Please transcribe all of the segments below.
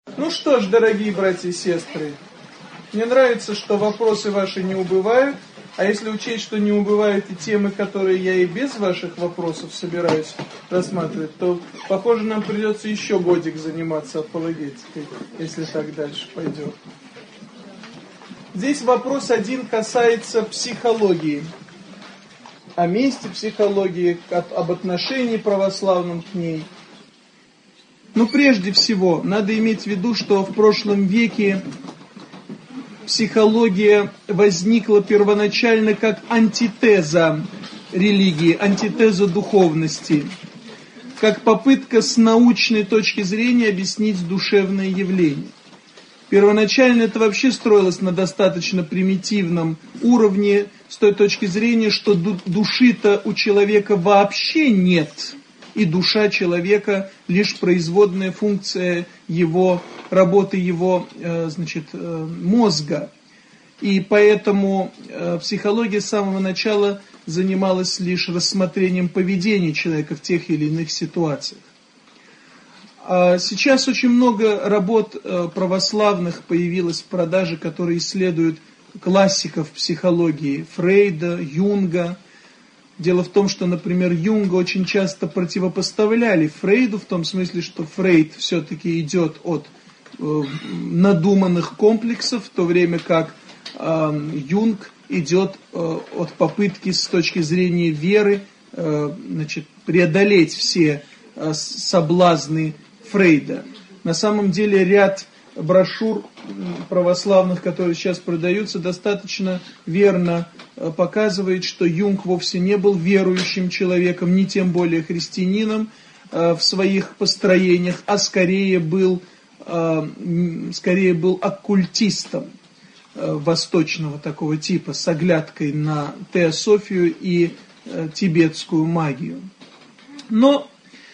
Ну что ж, дорогие братья и сестры, мне нравится, что вопросы ваши не убывают, а если учесть, что не убывают и темы, которые я и без ваших вопросов собираюсь рассматривать, то, похоже, нам придется еще годик заниматься апологетикой, если так дальше пойдет. Здесь вопрос один касается психологии, о месте психологии, об отношении православном к ней. Но прежде всего, надо иметь в виду, что в прошлом веке психология возникла первоначально как антитеза религии, антитеза духовности, как попытка с научной точки зрения объяснить душевное явление. Первоначально это вообще строилось на достаточно примитивном уровне, с той точки зрения, что души-то у человека вообще нет, и душа человека лишь производная функция его работы, его мозга. И поэтому психология с самого начала занималась лишь рассмотрением поведения человека в тех или иных ситуациях. Сейчас очень много работ православных появилось в продаже, которые исследуют классиков психологии Фрейда, Юнга. Дело в том, что, например, Юнга очень часто противопоставляли Фрейду, в том смысле, что Фрейд все-таки идет от надуманных комплексов, в то время как Юнг идет от попытки с точки зрения веры преодолеть все соблазны Фрейда. На самом деле ряд брошюр православных, которые сейчас продаются, достаточно верно показывает, что Юнг вовсе не был верующим человеком, не тем более христианином в своих построениях, а скорее был оккультистом восточного такого типа, с оглядкой на теософию и тибетскую магию. Но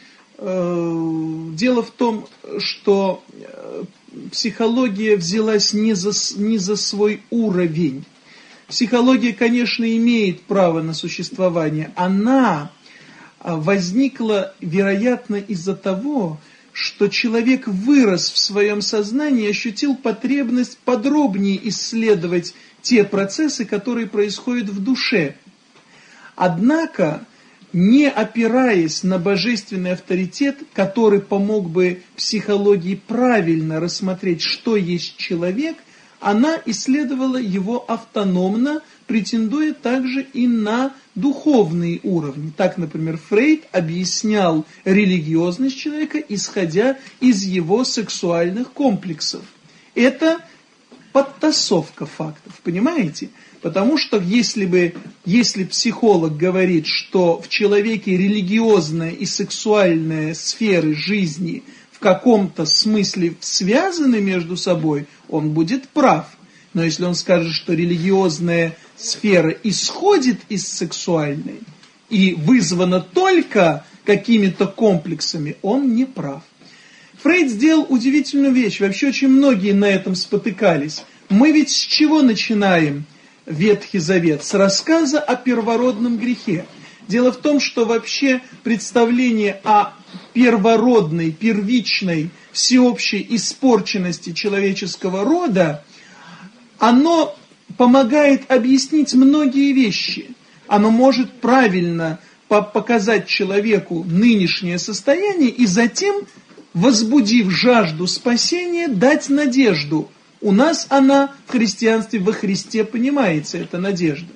дело в том, что психология взялась не за свой уровень. Психология, конечно, имеет право на существование. Она возникла, вероятно, из-за того, что человек вырос в своем сознании и ощутил потребность подробнее исследовать те процессы, которые происходят в душе. Однако, не опираясь на божественный авторитет, который помог бы психологии правильно рассмотреть, что есть человек, она исследовала его автономно, претендуя также и на духовные уровни. Так, например, Фрейд объяснял религиозность человека, исходя из его сексуальных комплексов. Это подтасовка фактов, понимаете? Потому что если психолог говорит, что в человеке религиозная и сексуальная сферы жизни в каком-то смысле связаны между собой, он будет прав. Но если он скажет, что религиозная сфера исходит из сексуальной и вызвана только какими-то комплексами, он не прав. Фрейд сделал удивительную вещь, вообще очень многие на этом спотыкались. Мы ведь с чего начинаем Ветхий Завет? С рассказа о первородном грехе. Дело в том, что вообще представление о первородной, первичной, всеобщей испорченности человеческого рода, оно помогает объяснить многие вещи. Оно может правильно показать человеку нынешнее состояние и затем, возбудив жажду спасения, дать надежду. У нас она в христианстве во Христе понимается, эта надежда.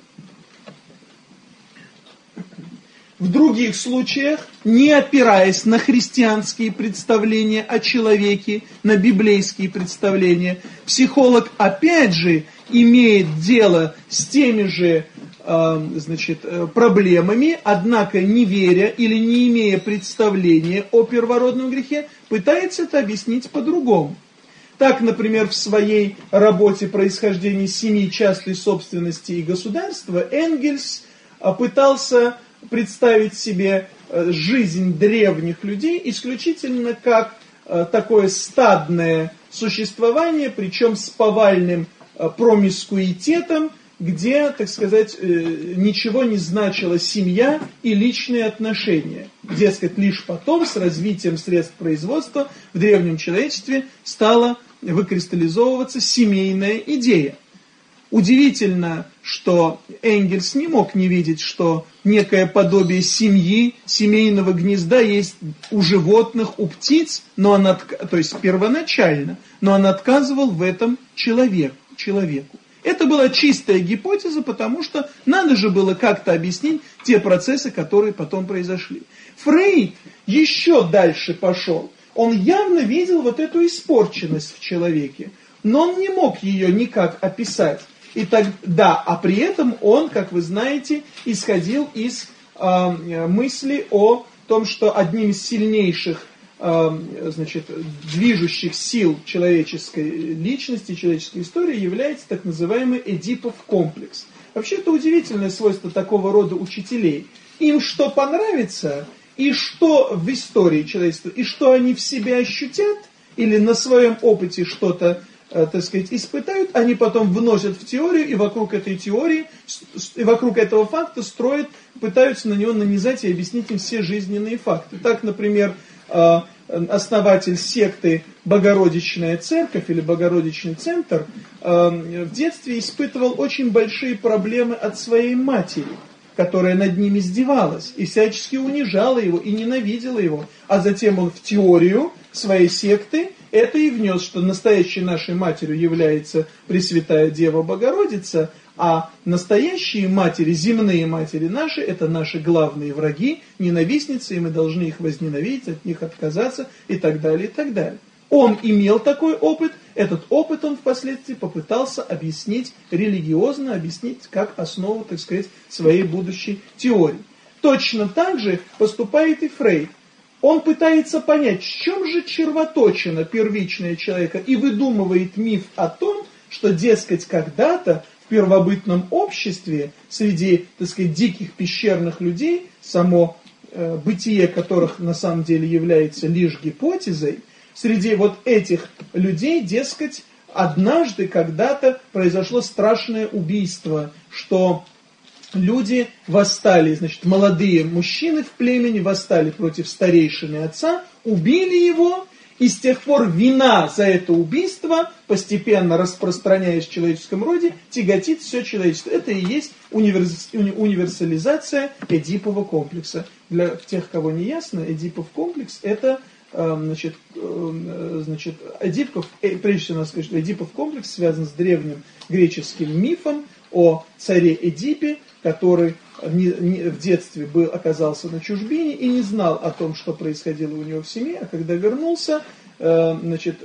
В других случаях, не опираясь на христианские представления о человеке, на библейские представления, психолог опять же имеет дело с теми же проблемами, однако не веря или не имея представления о первородном грехе, пытается это объяснить по-другому. Так, например, в своей работе «Происхождение семьи, частной собственности и государства» Энгельс пытался представить себе жизнь древних людей исключительно как такое стадное существование, причем с повальным промискуитетом, где, так сказать, ничего не значила семья и личные отношения. Дескать, лишь потом, с развитием средств производства, в древнем человечестве стала выкристаллизовываться семейная идея. Удивительно, что Энгельс не мог не видеть, что некое подобие семьи, семейного гнезда есть у животных, у птиц, то есть первоначально, но он отказывал в этом человеку. Это была чистая гипотеза, потому что надо же было как-то объяснить те процессы, которые потом произошли. Фрейд еще дальше пошел. Он явно видел вот эту испорченность в человеке, но он не мог ее никак описать. А при этом он, как вы знаете, исходил из мысли о том, что одним из сильнейших движущих сил человеческой личности, человеческой истории является так называемый Эдипов комплекс. Вообще это удивительное свойство такого рода учителей. Им что понравится, и что в истории человечества, и что они в себе ощутят, или на своем опыте что-то, так сказать, испытают, они потом вносят в теорию, и вокруг этой теории, и вокруг этого факта пытаются на него нанизать и объяснить им все жизненные факты. Так, например, основатель секты Богородичная церковь или Богородичный центр в детстве испытывал очень большие проблемы от своей матери, которая над ним издевалась и всячески унижала его и ненавидела его. А затем он в теорию своей секты это и внес, что настоящей нашей матерью является Пресвятая Дева Богородица, а настоящие матери, земные матери наши, это наши главные враги, ненавистницы, и мы должны их возненавидеть, от них отказаться и так далее, и так далее. Он имел такой опыт, этот опыт он впоследствии попытался объяснить религиозно, объяснить как основу, так сказать, своей будущей теории. Точно так же поступает и Фрейд. Он пытается понять, в чем же червоточина первичная человека, и выдумывает миф о том, что, дескать, когда-то в первобытном обществе, среди, так сказать, диких пещерных людей, само бытие которых на самом деле является лишь гипотезой, среди вот этих людей, дескать, однажды, когда-то произошло страшное убийство, что люди восстали, значит, молодые мужчины в племени восстали против старейшины отца, убили его, и с тех пор вина за это убийство, постепенно распространяясь в человеческом роде, тяготит все человечество. Это и есть универсализация Эдипова комплекса. Для тех, кого не ясно, Эдипов комплекс – это, прежде всего надо сказать, что Эдипов комплекс связан с древним греческим мифом о царе Эдипе, который в детстве оказался на чужбине и не знал о том, что происходило у него в семье, а когда вернулся, во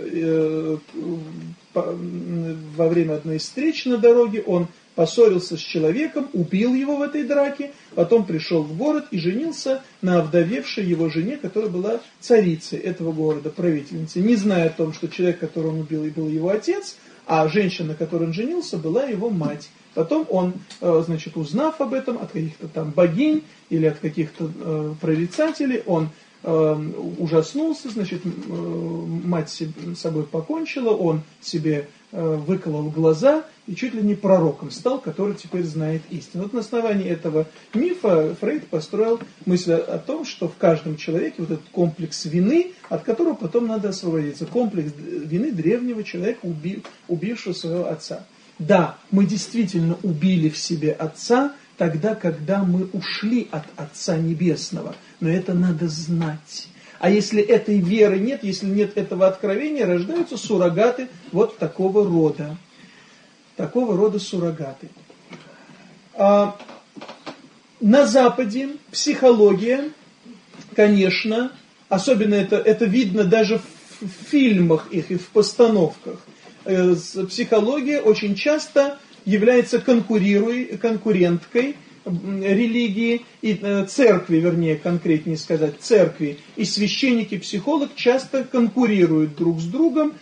время одной из встреч на дороге, он поссорился с человеком, убил его в этой драке, потом пришел в город и женился на овдовевшей его жене, которая была царицей этого города, правительницей, не зная о том, что человек, которого он убил, был его отец, а женщина, на которой он женился, была его мать. Потом он, узнав об этом от каких-то там богинь или от каких-то прорицателей, он ужаснулся, мать с собой покончила, он себе выколол глаза и чуть ли не пророком стал, который теперь знает истину. Вот на основании этого мифа Фрейд построил мысль о том, что в каждом человеке вот этот комплекс вины, от которого потом надо освободиться, комплекс вины древнего человека, убившего своего отца. Да, мы действительно убили в себе Отца тогда, когда мы ушли от Отца Небесного. Но это надо знать. А если этой веры нет, если нет этого откровения, рождаются суррогаты вот такого рода. Такого рода суррогаты. На Западе психология, конечно, особенно это видно даже в фильмах их и в постановках, психология очень часто является конкуренткой религии и церкви, вернее, конкретнее сказать, церкви. И священник и психолог часто конкурируют друг с другом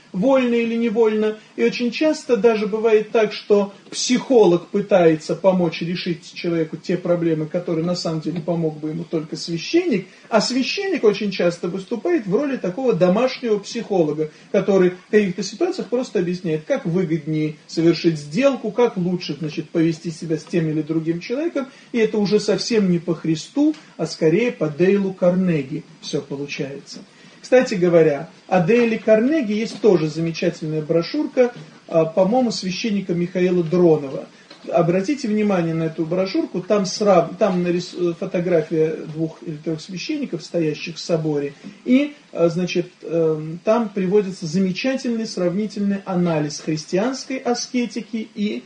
вольно или невольно. И очень часто даже бывает так, что психолог пытается помочь решить человеку те проблемы, которые на самом деле помог бы ему только священник, а священник очень часто выступает в роли такого домашнего психолога, который в каких-то ситуациях просто объясняет, как выгоднее совершить сделку, как лучше, значит, повести себя с тем или другим человеком, и это уже совсем не по Христу, а скорее по Дейлу Карнеги все получается. Кстати говоря, о Дейле Карнеги есть тоже замечательная брошюрка, по-моему, священника Михаила Дронова. Обратите внимание на эту брошюрку, там фотография 2 или 3 священников, стоящих в соборе, и, значит, там приводится замечательный сравнительный анализ христианской аскетики и,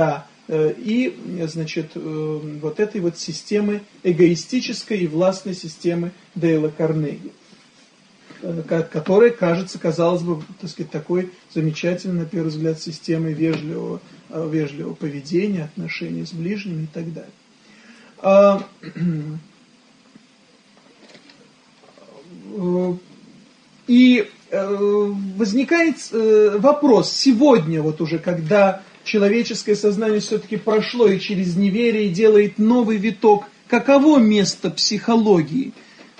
значит, вот этой вот системы, эгоистической и властной системы Дейла Карнеги, которая, кажется, казалось бы, так сказать, такой замечательной, на первый взгляд, системой вежливого поведения, отношений с ближними и так далее. И возникает вопрос сегодня, вот уже, когда человеческое сознание все-таки прошло и через неверие делает новый виток, каково место психологии?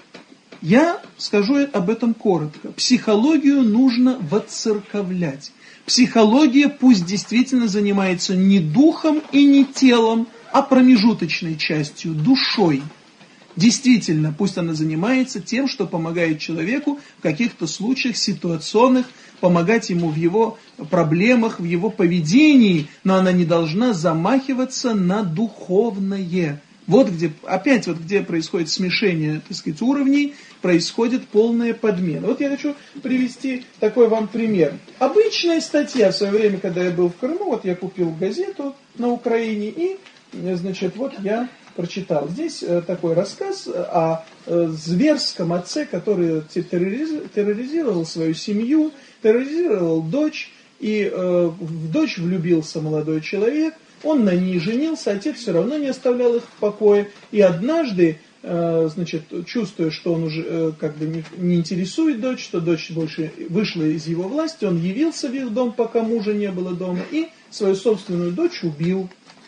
Я скажу об этом коротко. Психологию нужно воцерковлять. Психология пусть действительно занимается не духом и не телом, а промежуточной частью, душой. Действительно, пусть она занимается тем, что помогает человеку в каких-то случаях ситуационных, помогать ему в его проблемах, в его поведении, но она не должна замахиваться на духовное. Вот где, опять вот где происходит смешение, так сказать, уровней, происходит полная подмена. Вот я хочу привести такой вам пример. Обычная статья в свое время, когда я был в Крыму, вот я купил газету на Украине и, значит, вот я прочитал. Здесь такой рассказ о зверском отце, который терроризировал свою семью, терроризировал дочь, и в дочь влюбился молодой человек. Он на ней женился, отец все равно не оставлял их в покое. И однажды, значит, чувствуя, что он уже как бы не интересует дочь, что дочь больше вышла из его власти, он явился в их дом, пока мужа не было дома, и свою собственную дочь убил.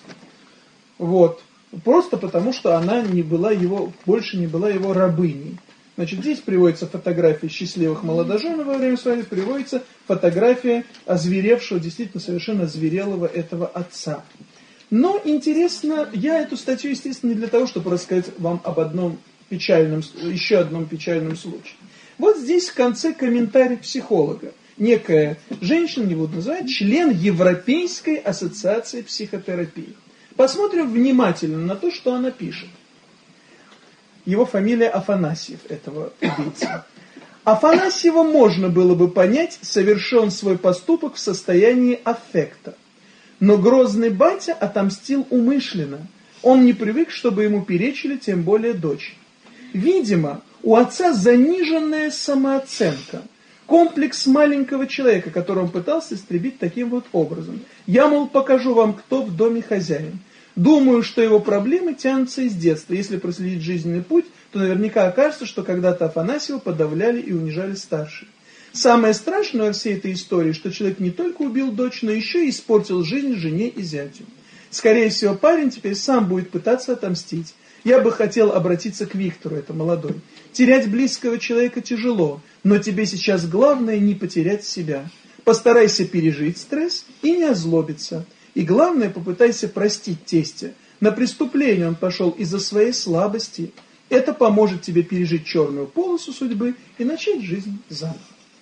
Вот. Просто потому, что она больше не была его рабыней. Значит, здесь приводится фотография счастливых молодоженов во время свадьбы, приводится фотография озверевшего, действительно совершенно озверелого этого отца. Но интересно, я эту статью, естественно, не для того, чтобы рассказать вам об еще одном печальном случае. Вот здесь в конце комментарий психолога. Некая женщина, не буду называть, член Европейской ассоциации психотерапии. Посмотрим внимательно на то, что она пишет. Его фамилия Афанасьев, этого убийцы. Афанасьева можно было бы понять, совершен свой поступок в состоянии аффекта. Но грозный батя отомстил умышленно. Он не привык, чтобы ему перечили, тем более дочь. Видимо, у отца заниженная самооценка. Комплекс маленького человека, которого он пытался истребить таким вот образом. Я, мол, покажу вам, кто в доме хозяин. Думаю, что его проблемы тянутся из детства. Если проследить жизненный путь, то наверняка окажется, что когда-то Афанасьева подавляли и унижали старшие. Самое страшное во всей этой истории, что человек не только убил дочь, но еще и испортил жизнь жене и зятю. Скорее всего, парень теперь сам будет пытаться отомстить. Я бы хотел обратиться к Виктору, это молодой. Терять близкого человека тяжело, но тебе сейчас главное не потерять себя. Постарайся пережить стресс и не озлобиться. И главное, попытайся простить тестя. На преступление он пошел из-за своей слабости. Это поможет тебе пережить черную полосу судьбы и начать жизнь заново.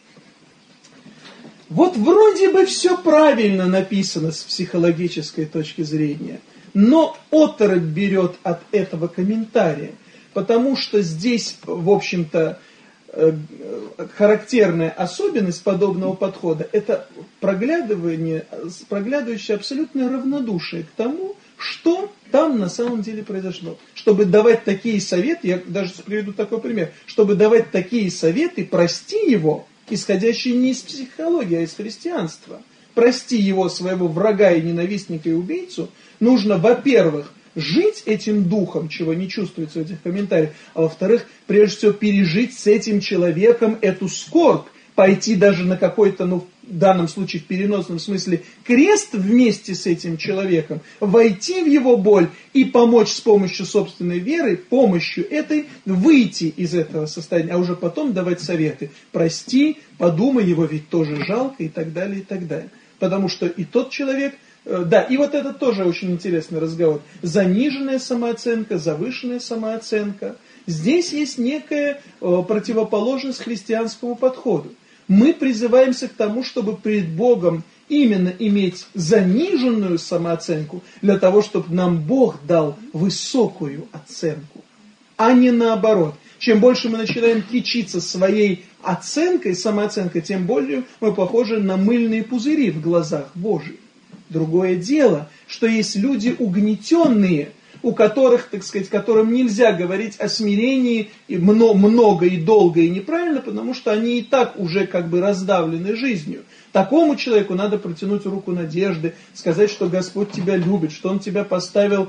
Вот вроде бы все правильно написано с психологической точки зрения, но оторопь берет от этого комментария, потому что здесь, в общем-то, характерная особенность подобного подхода – это проглядывающее абсолютное равнодушие к тому, что там на самом деле произошло. Чтобы давать такие советы, я даже приведу такой пример, чтобы давать такие советы, прости его, исходящие не из психологии, а из христианства. Прости его, своего врага и ненавистника и убийцу, нужно, во-первых, жить этим духом, чего не чувствуется в этих комментариях, а во-вторых, прежде всего пережить с этим человеком эту скорбь, пойти даже на какой-то, в данном случае в переносном смысле, крест вместе с этим человеком, войти в его боль и помочь с помощью собственной веры, помощью этой, выйти из этого состояния, а уже потом давать советы. Прости, подумай, его ведь тоже жалко и так далее, и так далее. Потому что и тот человек, да, и вот это тоже очень интересный разговор. Заниженная самооценка, завышенная самооценка. Здесь есть некая противоположность христианскому подходу. Мы призываемся к тому, чтобы пред Богом именно иметь заниженную самооценку, для того, чтобы нам Бог дал высокую оценку, а не наоборот. Чем больше мы начинаем кичиться своей оценкой, самооценкой, тем более мы похожи на мыльные пузыри в глазах Божьих. Другое дело, что есть люди угнетенные, у которых, так сказать, которым нельзя говорить о смирении и много и долго и неправильно, потому что они и так уже как бы раздавлены жизнью. Такому человеку надо протянуть руку надежды, сказать, что Господь тебя любит, что Он тебя поставил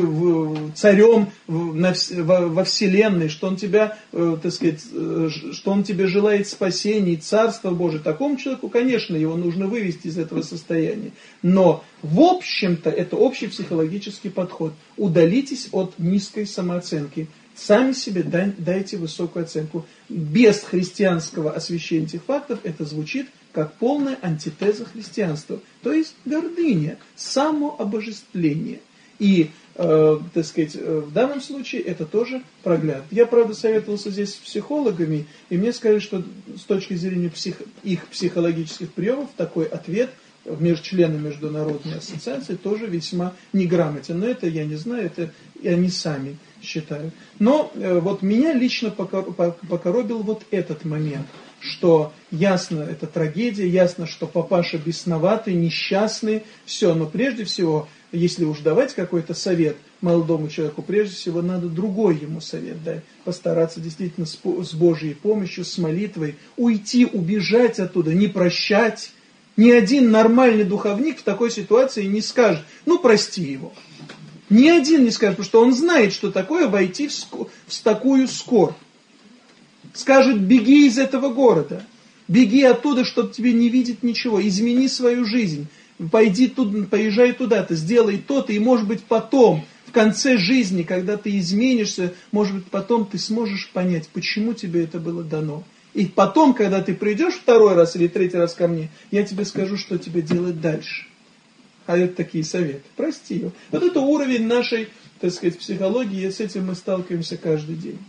царем во вселенной, что Он тебя, так сказать, что Он тебе желает спасения и Царства Божия. Такому человеку, конечно, его нужно вывести из этого состояния. Но, в общем-то, это общий психологический подход. Удалитесь от низкой самооценки. Сами себе дайте высокую оценку. Без христианского освящения этих фактов это звучит как полная антитеза христианства. То есть гордыня, самообожествление. И, так сказать, в данном случае это тоже прогляд. Я, правда, советовался здесь с психологами, и мне сказали, что с точки зрения их психологических приемов такой ответ члены Международной ассоциации тоже весьма неграмотен. Но это я не знаю, это и они сами считают. Но вот меня лично покоробил вот этот момент, что ясно, это трагедия, ясно, что папаша бесноватый, несчастный, все, но прежде всего, если уж давать какой-то совет молодому человеку, прежде всего надо другой ему совет дать, постараться действительно с Божьей помощью, с молитвой, уйти, убежать оттуда, не прощать. Ни один нормальный духовник в такой ситуации не скажет, ну прости его. Ни один не скажет, потому что он знает, что такое войти в такую скорбь. Скажет, беги из этого города, беги оттуда, чтобы тебе не видеть ничего, измени свою жизнь, поезжай туда-то, сделай то-то, и может быть потом, в конце жизни, когда ты изменишься, может быть потом ты сможешь понять, почему тебе это было дано. И потом, когда ты придешь второй раз или третий раз ко мне, я тебе скажу, что тебе делать дальше. А это такие советы. Прости его. Вот это уровень нашей, так сказать, психологии, и с этим мы сталкиваемся каждый день.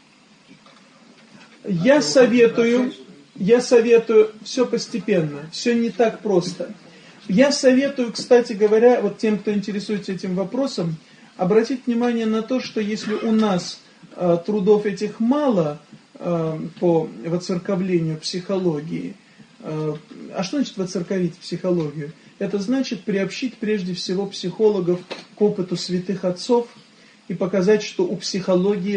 Я советую все постепенно, все не так просто. Я советую, кстати говоря, вот тем, кто интересуется этим вопросом, обратить внимание на то, что если у нас трудов этих мало по воцерковлению психологии, а что значит воцерковить психологию? Это значит приобщить прежде всего психологов к опыту святых отцов и показать, что у психологии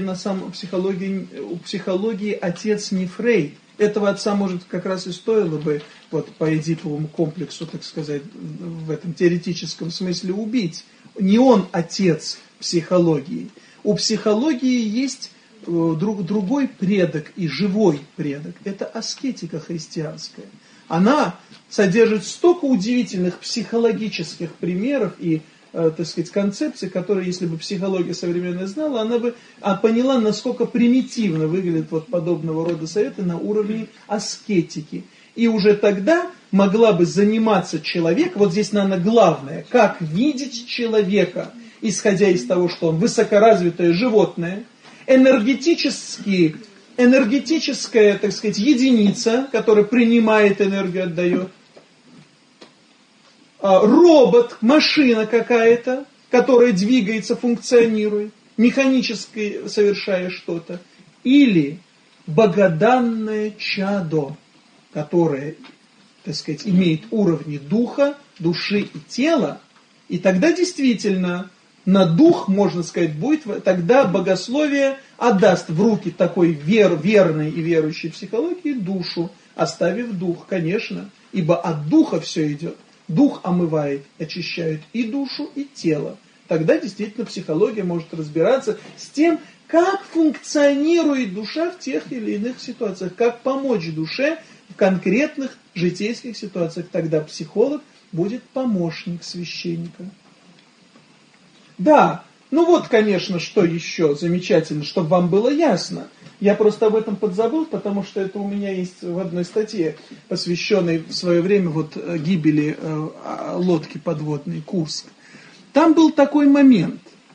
отец не Фрейд. Этого отца, может, как раз и стоило бы вот, по Эдиповому комплексу, так сказать, в этом теоретическом смысле убить. Не он отец психологии. У психологии есть другой предок и живой предок. Это аскетика христианская. Она содержит столько удивительных психологических примеров и, так сказать, концепций, которые, если бы психология современная знала, она бы поняла, насколько примитивно выглядят вот подобного рода советы на уровне аскетики. И уже тогда могла бы заниматься человек, вот здесь, наверное, главное, как видеть человека, исходя из того, что он высокоразвитое животное, энергетическая, так сказать, единица, которая принимает энергию, отдает, робот, машина какая-то, которая двигается, функционирует, механически совершая что-то, или богоданное чадо, которое, так сказать, имеет уровни духа, души и тела, и тогда действительно на дух, можно сказать, будет, тогда богословие отдаст в руки такой верной и верующей психологии душу, оставив дух, конечно, ибо от духа все идет. Дух омывает, очищает и душу, и тело. Тогда действительно психология может разбираться с тем, как функционирует душа в тех или иных ситуациях, как помочь душе в конкретных житейских ситуациях тогда психолог будет помощник священника. Да, ну вот, конечно, что еще замечательно, чтобы вам было ясно. Я просто об этом подзабыл, потому что это у меня есть в одной статье, посвященной в свое время вот гибели лодки подводной Курск. Там был такой момент,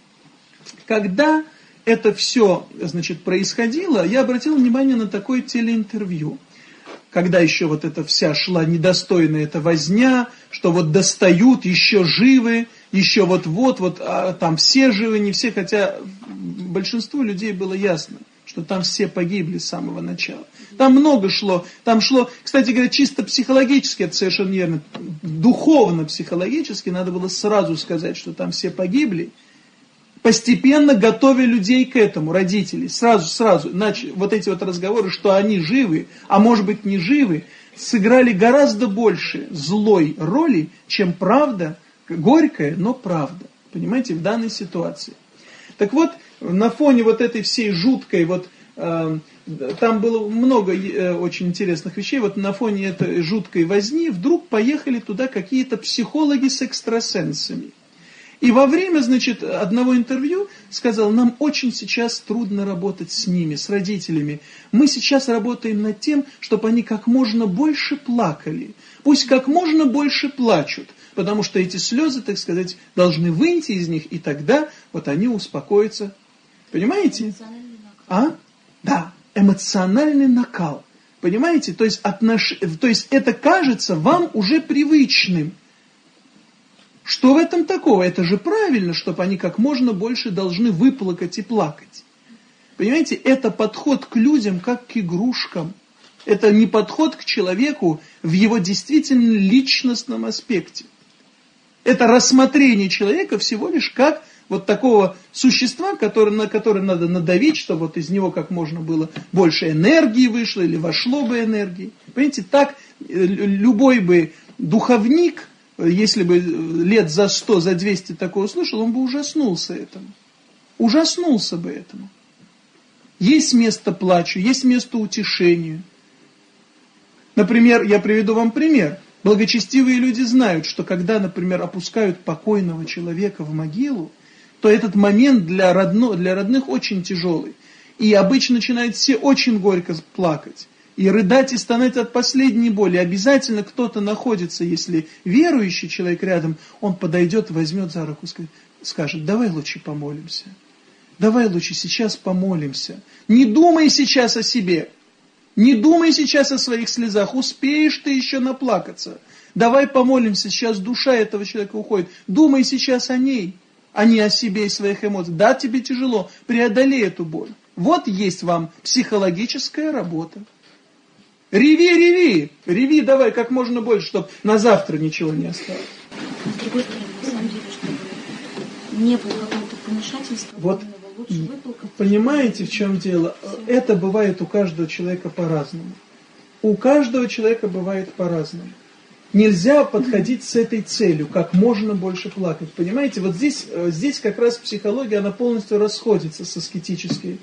когда это все, значит, происходило, я обратил внимание на такое телеинтервью. Когда еще вот эта вся шла недостойная эта возня, что вот достают, еще живы, еще вот-вот, а там все живы, не все, хотя большинству людей было ясно, что там все погибли с самого начала. Там много шло, кстати говоря, чисто психологически, это совершенно верно, духовно-психологически надо было сразу сказать, что там все погибли, постепенно готовя людей к этому, родителей, сразу, иначе вот эти вот разговоры, что они живы, а может быть не живы, сыграли гораздо больше злой роли, чем правда, горькая, но правда, понимаете, в данной ситуации. Так вот, на фоне вот этой всей жуткой, вот там было много очень интересных вещей, вот на фоне этой жуткой возни вдруг поехали туда какие-то психологи с экстрасенсами. И во время, значит, одного интервью сказал, нам очень сейчас трудно работать с ними, с родителями. Мы сейчас работаем над тем, чтобы они как можно больше плакали. Пусть как можно больше плачут, потому что эти слезы, так сказать, должны выйти из них, и тогда вот они успокоятся. Понимаете? А? Да, эмоциональный накал. Понимаете? То есть это кажется вам уже привычным. Что в этом такого? Это же правильно, чтобы они как можно больше должны выплакать и плакать. Понимаете, это подход к людям как к игрушкам. Это не подход к человеку в его действительно личностном аспекте. Это рассмотрение человека всего лишь как вот такого существа, на которое надо надавить, чтобы вот из него как можно было больше энергии вышло или вошло бы энергии. Понимаете, так любой бы духовник, если бы лет за 100, за 200 такое услышал, он бы ужаснулся этому. Ужаснулся бы этому. Есть место плачу, есть место утешению. Например, я приведу вам пример. Благочестивые люди знают, что когда, например, опускают покойного человека в могилу, то этот момент для родных очень тяжелый. И обычно начинают все очень горько плакать. И рыдать и стонать от последней боли. Обязательно кто-то находится, если верующий человек рядом, он подойдет, возьмет за руку, скажет, давай лучше помолимся. Давай лучше сейчас помолимся. Не думай сейчас о себе. Не думай сейчас о своих слезах. Успеешь ты еще наплакаться. Давай помолимся, сейчас душа этого человека уходит. Думай сейчас о ней, а не о себе и своих эмоциях. Да, тебе тяжело, преодолей эту боль. Вот есть вам психологическая работа. Реви давай как можно больше, чтобы на завтра ничего не осталось. С другой стороны, на самом деле, чтобы не было какого-то помешательства, вот, лучше выплакать. Понимаете, в чем дело? Это бывает у каждого человека по-разному. У каждого человека бывает по-разному. Нельзя подходить с этой целью, как можно больше плакать. Понимаете, вот здесь как раз психология, она полностью расходится с аскетическим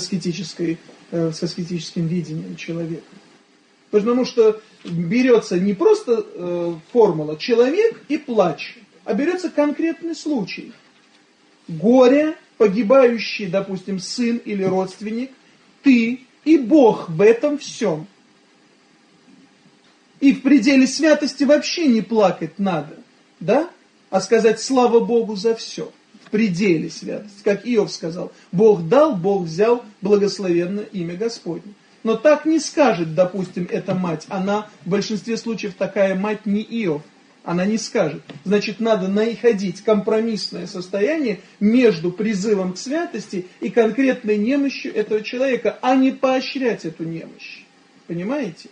видением человека. Потому что берется не просто формула «человек и плач», а берется конкретный случай. Горе, погибающий, допустим, сын или родственник, ты и Бог в этом всем. И в пределе святости вообще не плакать надо, да? А сказать «слава Богу за все». В пределе святости. Как Иов сказал, Бог дал, Бог взял, благословенно имя Господне. Но так не скажет, допустим, эта мать. Она в большинстве случаев такая мать не Иов. Она не скажет. Значит, надо находить компромиссное состояние между призывом к святости и конкретной немощью этого человека, а не поощрять эту немощь. Понимаете?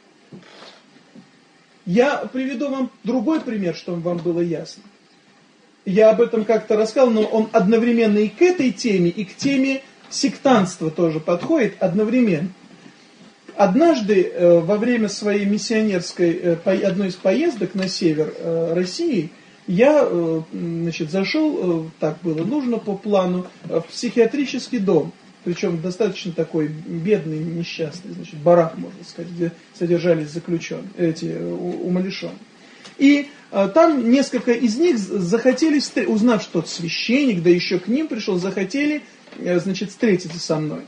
Я приведу вам другой пример, чтобы вам было ясно. Я об этом как-то рассказал, но он одновременно и к этой теме, и к теме сектантства тоже подходит одновременно. Однажды во время своей миссионерской, одной из поездок на север России, я, зашел, так было нужно по плану, в психиатрический дом. причем достаточно такой бедный, несчастный, значит, барак, можно сказать, где содержались заключенные, умалишенные. И там несколько из них захотели, узнав, что священник, да еще к ним пришел, захотели, значит, встретиться со мной.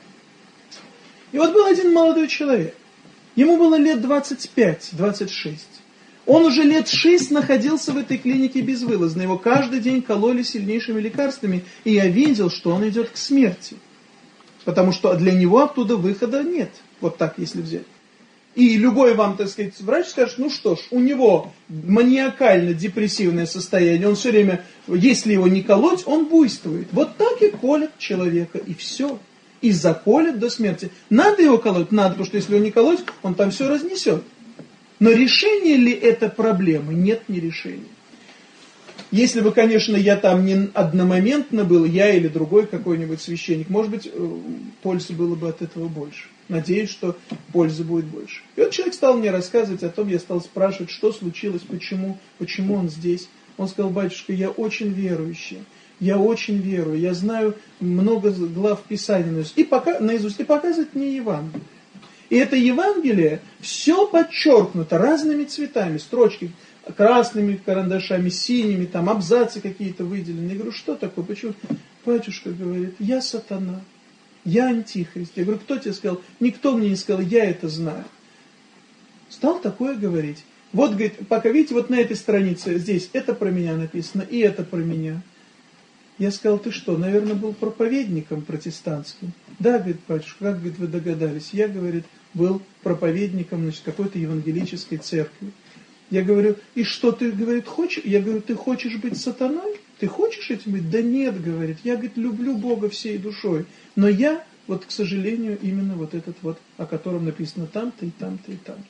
И вот был один молодой человек. Ему было лет 25-26. Он уже лет 6 находился в этой клинике безвылазно. Его каждый день кололи сильнейшими лекарствами. И я видел, что он идет к смерти. Потому что для него оттуда выхода нет. Вот так, если взять. И любой вам, так сказать, врач скажет, ну что ж, у него маниакально-депрессивное состояние. Он все время, если его не колоть, он буйствует. Вот так и колят человека. И все. И заколят до смерти. Надо его колоть? Надо, потому что если его не колоть, он там все разнесет. Но решение ли это проблемы? Нет, не решение. Если бы, конечно, я там не одномоментно был, я или другой какой-нибудь священник, может быть, пользы было бы от этого больше. Надеюсь, что пользы будет больше. И вот человек стал мне рассказывать о том, я стал спрашивать, что случилось, почему он здесь. Он сказал, батюшка, я очень верующий. Я очень верую, я знаю много глав Писания наизусть, и показывает мне Евангелие. И это Евангелие все подчеркнуто разными цветами, строчки красными карандашами, синими, там абзацы какие-то выделены. Я говорю, что такое, почему? Батюшка говорит, я сатана, я антихрист. Я говорю, кто тебе сказал? Никто мне не сказал, я это знаю. Стал такое говорить. Вот, говорит, пока видите, вот на этой странице здесь это про меня написано, и это про меня. Я сказал, ты что, наверное, был проповедником протестантским? Да, говорит, батюшка, как, говорит, вы догадались? Я, говорит, был проповедником, значит, какой-то евангелической церкви. Я говорю, и что ты, говорит, хочешь? Я говорю, ты хочешь быть сатаной? Ты хочешь этим быть? Да нет, говорит, я, говорит, люблю Бога всей душой. Но я, вот, к сожалению, именно вот этот вот, о котором написано там-то и там-то и там-то.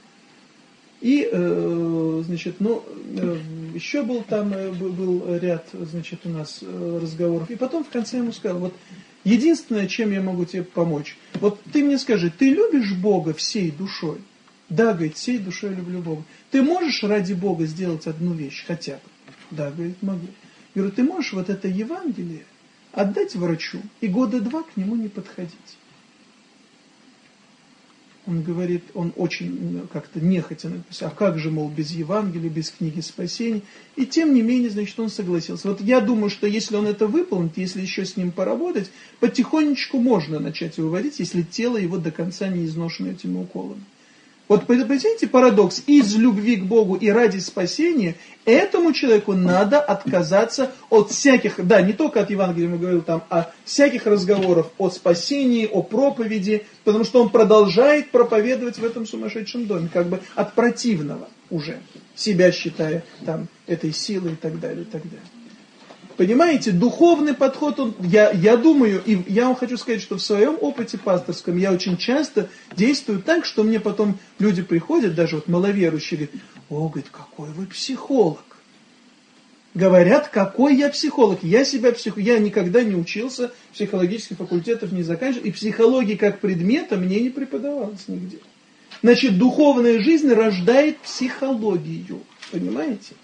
И, значит, еще был там, был ряд, значит, у нас разговоров. И потом в конце ему сказал, вот, единственное, чем я могу тебе помочь, вот ты мне скажи, ты любишь Бога всей душой? Да, говорит, всей душой люблю Бога. Ты можешь ради Бога сделать одну вещь, хотя бы? Да, говорит, могу. Я говорю, ты можешь вот это Евангелие отдать врачу и года 2 к нему не подходить? Он говорит, он очень как-то нехотя написал, а как же, мол, без Евангелия, без книги спасения. И тем не менее, значит, он согласился. Вот я думаю, что если он это выполнит, если еще с ним поработать, потихонечку можно начать его выводить, если тело его до конца не изношено этими уколами. Вот понимаете парадокс? Из любви к Богу и ради спасения этому человеку надо отказаться от всяких, да, не только от Евангелия, мы говорили там, а всяких разговоров о спасении, о проповеди, потому что он продолжает проповедовать в этом сумасшедшем доме, как бы от противного уже, себя считая там этой силой и так далее, и так далее. Понимаете, духовный подход, я думаю, и я вам хочу сказать, что в своем опыте пасторском я очень часто действую так, что мне потом люди приходят, даже вот маловерующие, говорят, о, говорит, какой вы психолог. Говорят, какой я психолог. Я никогда не учился, психологических факультетов не заканчивал, и психологии как предмета мне не преподавалось нигде. Значит, духовная жизнь рождает психологию, понимаете?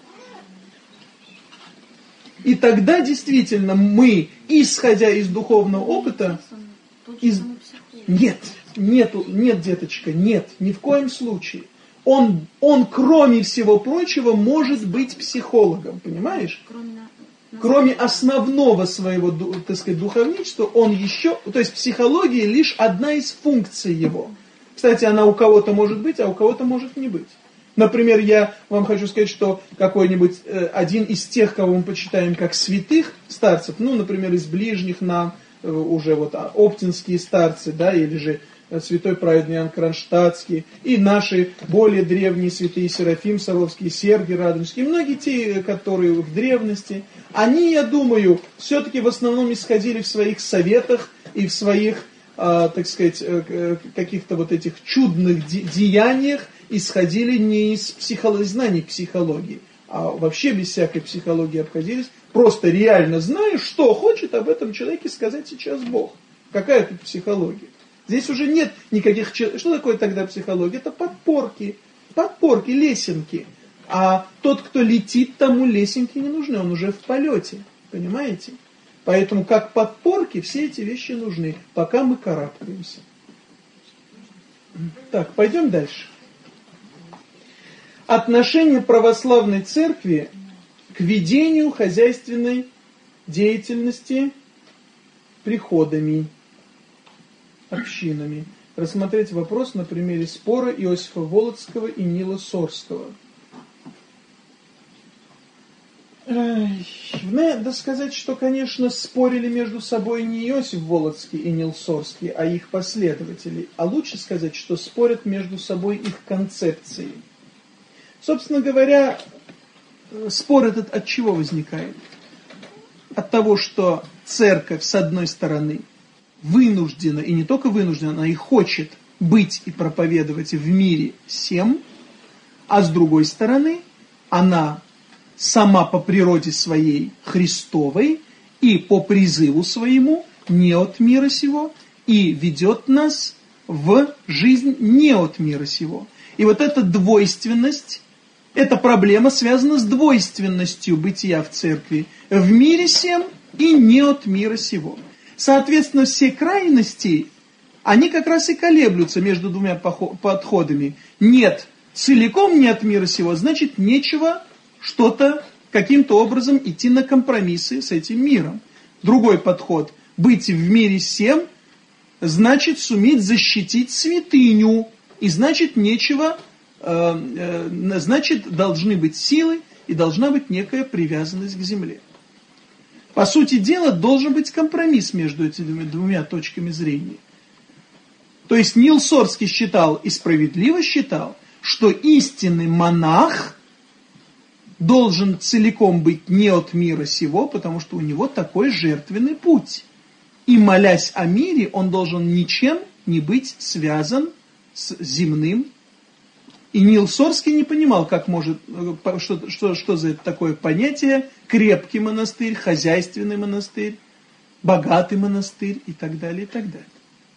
И тогда действительно мы, исходя из духовного опыта, нет, деточка, нет, ни в коем случае. Он, кроме всего прочего, может быть психологом, понимаешь? Кроме основного своего, так сказать, духовничества, он еще, то есть психология лишь одна из функций его. Кстати, она у кого-то может быть, а у кого-то может не быть. Например, я вам хочу сказать, что какой-нибудь один из тех, кого мы почитаем как святых старцев, ну, например, из ближних нам, уже вот оптинские старцы, да, или же святой праведный Иоанн Кронштадтский, и наши более древние святые Серафим Саровский, Сергий Радонежский, многие те, которые в древности, они, я думаю, все-таки в основном исходили в своих советах и в своих, так сказать, каких-то вот этих чудных деяниях, исходили не из знаний психологии, а вообще без всякой психологии обходились, просто реально зная, что хочет об этом человеке сказать сейчас Бог. Какая тут психология? Здесь уже нет никаких... Что такое тогда психология? Это подпорки, лесенки. А тот, кто летит, тому лесенки не нужны, он уже в полете, понимаете? Поэтому как подпорки все эти вещи нужны, пока мы карабкаемся. Так, пойдем дальше. Отношение православной церкви к ведению хозяйственной деятельности приходами, общинами. Рассмотреть вопрос на примере спора Иосифа Волоцкого и Нила Сорского. Надо сказать, что, конечно, спорили между собой не Иосиф Волоцкий и Нил Сорский, а их последователи. А лучше сказать, что спорят между собой их концепции. Собственно говоря, спор этот от чего возникает? От того, что церковь, с одной стороны, вынуждена, и не только вынуждена, она и хочет быть и проповедовать в мире всем, а с другой стороны, она сама по природе своей Христовой и по призыву своему не от мира сего и ведет нас в жизнь не от мира сего. И вот эта двойственность, эта проблема связана с двойственностью бытия в церкви в мире сем и не от мира сего. Соответственно, все крайности, они как раз и колеблются между двумя подходами. Нет, целиком не от мира сего, значит, нечего что-то каким-то образом идти на компромиссы с этим миром. Другой подход. Быть в мире всем, значит суметь защитить святыню. И значит нечего, значит должны быть силы и должна быть некая привязанность к земле. По сути дела, должен быть компромисс между этими двумя точками зрения. То есть Нил Сорский считал и справедливо считал, что истинный монах должен целиком быть не от мира сего, потому что у него такой жертвенный путь. И молясь о мире, он должен ничем не быть связан с земным. И Нил Сорский не понимал, как может, что за это такое понятие крепкий монастырь, хозяйственный монастырь, богатый монастырь и так далее, и так далее.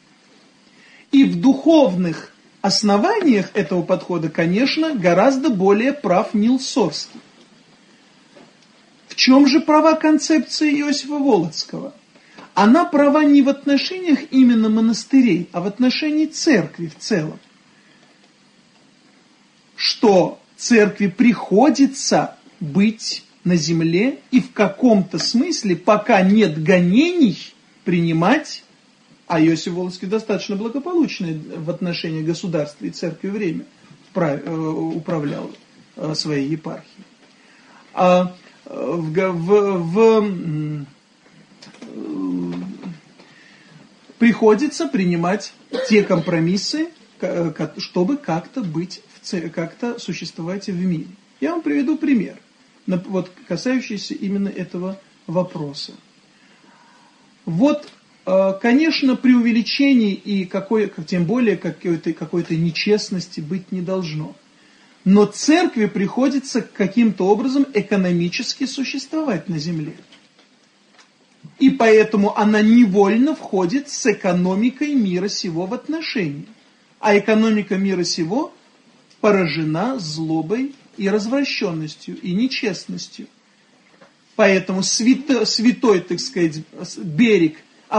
И в духовных основаниях этого подхода, конечно, гораздо более прав Нил Сорский. В чем же права концепции Иосифа Волоцкого? Она права не в отношениях именно монастырей, а в отношении церкви в целом. Что церкви приходится быть на земле и в каком-то смысле, пока нет гонений, принимать, а Иосиф Волоцкий достаточно благополучное в отношении государства и церкви время управлял своей епархией. Приходится принимать те компромиссы, чтобы как-то как-то существовать в мире. Я вам приведу пример, вот, касающийся именно этого вопроса. Вот, конечно, преувеличений и тем более какой-то нечестности быть не должно. Но церкви приходится каким-то образом экономически существовать на земле. И поэтому она невольно входит с экономикой мира сего в отношения. А экономика мира сего поражена злобой и развращенностью, и нечестностью. Поэтому святой, так сказать, берег,